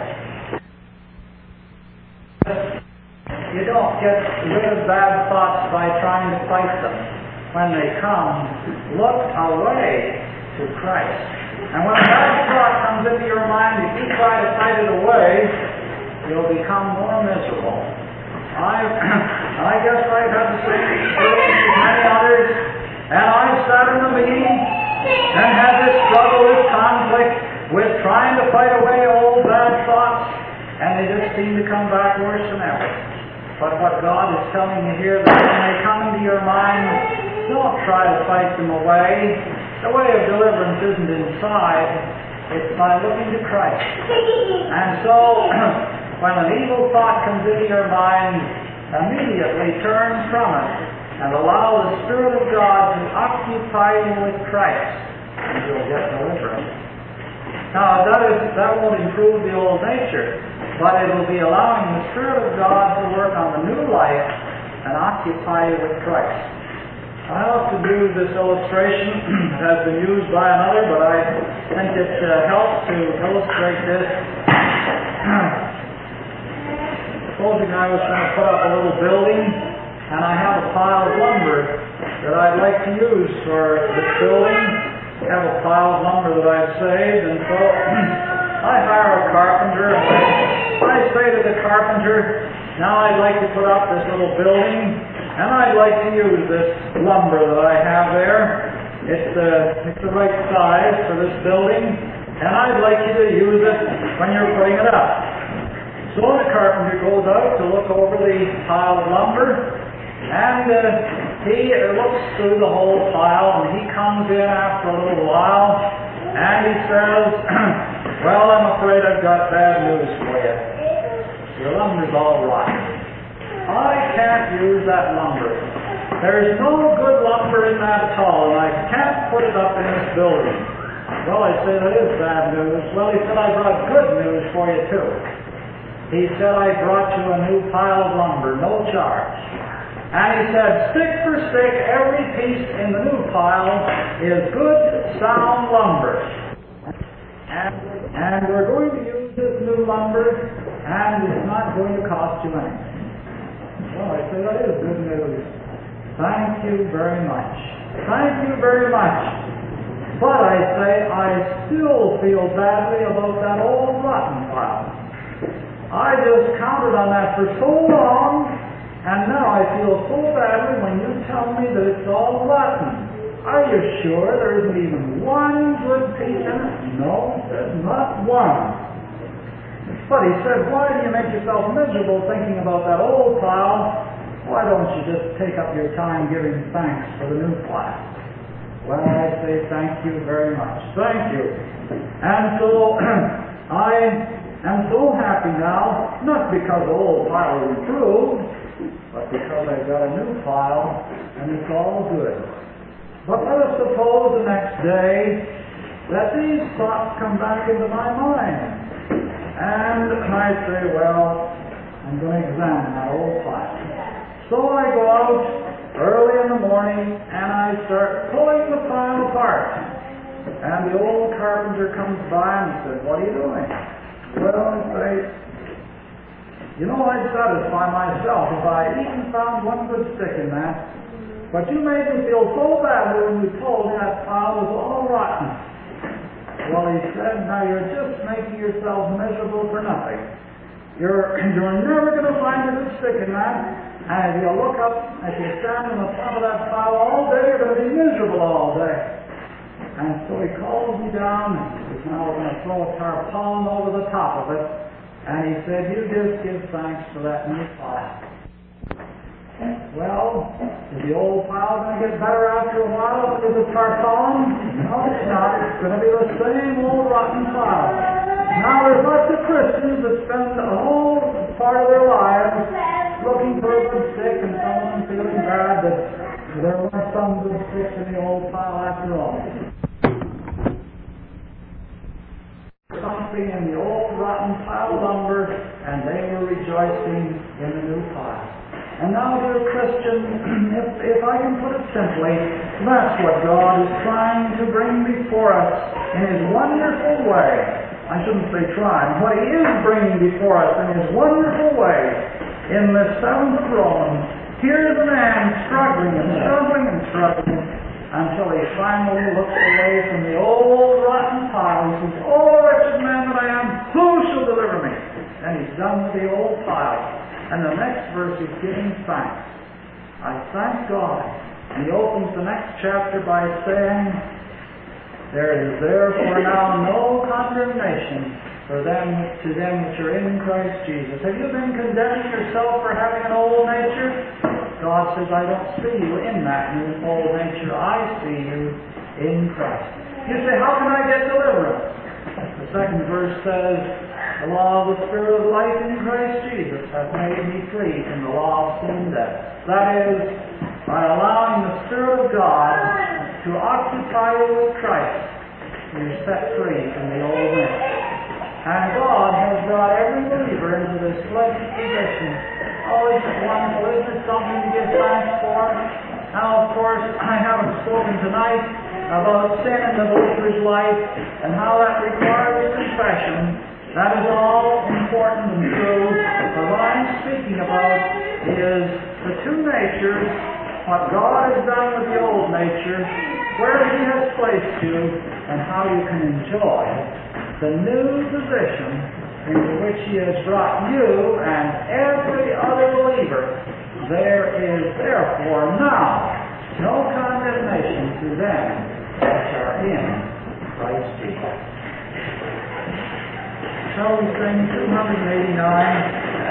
You don't get rid of bad thoughts by trying to fight them. When they come, look away to Christ. And when a bad thought comes into your mind, if you try to fight it away, you'll become more miserable. I guess I've had the same experience as many others, and I've sat in the meeting and had this struggle, this conflict with trying to fight away old bad thoughts, and they just seem to come back worse than ever. But what God is telling you here, that when they come into your mind, don't try to fight them away. The way of deliverance isn't inside, it's by looking to Christ. And so, when an evil thought comes into your mind, immediately turn from it and allow the Spirit of God to occupy you with Christ, and you'll get deliverance. Now, that won't improve the old nature, but it will be allowing the Spirit of God to work on the new life and occupy you with Christ. I often use this illustration. It has been used by another, but I think it helps to illustrate this. Supposing I was going to put up a little building, and I have a pile of lumber that I'd like to use for this building. I have a pile of lumber that I've saved, and so I hire a carpenter, and I say to the carpenter, now I'd like to put up this little building, and I'd like to use this lumber that I have there. It's the right size for this building, and I'd like you to use it when you're putting it up. So the carpenter goes out to look over the pile of lumber, and he looks through the whole pile, and he comes in after a little while, and he says, well, I'm afraid I've got bad news for you. Your lumber's all rotten. I can't use that lumber. There's no good lumber in that at all, and I can't put it up in this building. Well, I say, that is bad news. Well, he said, I brought good news for you, too. he said, I brought you a new pile of lumber, no charge. And he said, stick for stick, every piece in the new pile is good, sound lumber. And we're going to use this new lumber, and it's not going to cost you anything. Well, I say, that is good news. Thank you very much. Thank you very much. But I say, I still feel badly about that old rotten pile. I just counted on that for so long, and now I feel so badly when you tell me that it's all rotten. Are you sure there isn't even one good piece in it? No, there's not one. But he said, why do you make yourself miserable thinking about that old pile? Why don't you just take up your time giving thanks for the new pile? Well, I say thank you very much. Thank you. And so I am so happy now, not because the old pile is improved, but because I've got a new pile, and it's all good. But let us suppose the next day that these thoughts come back into my mind. And I say, well, I'm going to examine that old pile. So I go out early in the morning and I start pulling the pile apart. And the old carpenter comes by and says, what are you doing? Well, I say, you know, I'd satisfy myself if I even found one good stick in that. But you made me feel so badly when you told me that pile was all rotten. Well, he said, now you're just making yourself miserable for nothing. You're never going to find a good stick in that. And if you look up, if you stand on the top of that pile all day, you're going to be miserable all day. And so he calls me down, and he's now going to throw a tarpaulin over the top of it. And he said, you just give thanks for that new pile. Well, is the old pile going to get better after a while if there's a tarpaulin? No, it's not. It's going to be the same old rotten pile. Now, there's lots of Christians that spend a whole part of their lives looking for a good stick, and some of them feeling bad that there weren't some good sticks in the old pile after all. Something in the old rotten pile of lumber, and they were rejoicing in the new pile. And now, dear Christian, if I can put it simply, that's what God is trying to bring before us in His wonderful way. I shouldn't say trying. What He is bringing before us in His wonderful way in the 7th of Romans. Here's a man struggling and struggling and struggling until he finally looks away from the old rotten pile. He says, oh, wretched man that I am, who shall deliver me? And he's done with the old pile. And the next verse is giving thanks. I thank God. And he opens the next chapter by saying, there is therefore now no condemnation for them which are in Christ Jesus. Have you been condemning yourself for having an old nature? God says, I don't see you in that new old nature. I see you in Christ. You say, how can I get deliverance? The second verse says, the law of the Spirit of life in Christ Jesus hath made me free from the law of sin and death. That is, by allowing the Spirit of God to occupy you with Christ, you're set free from the old man. And God has brought every believer into this blessed position. Oh, it's wonderful. Isn't it something to give thanks for? Now, of course, I haven't spoken tonight about sin in the believer's life and how that requires confession. That is all important and true. But what I'm speaking about is the two natures, what God has done with the old nature, where He has placed you, and how you can enjoy the new position into which He has brought you and every other believer. There is therefore now no condemnation to them which are in Christ Jesus. Shall we sing 289?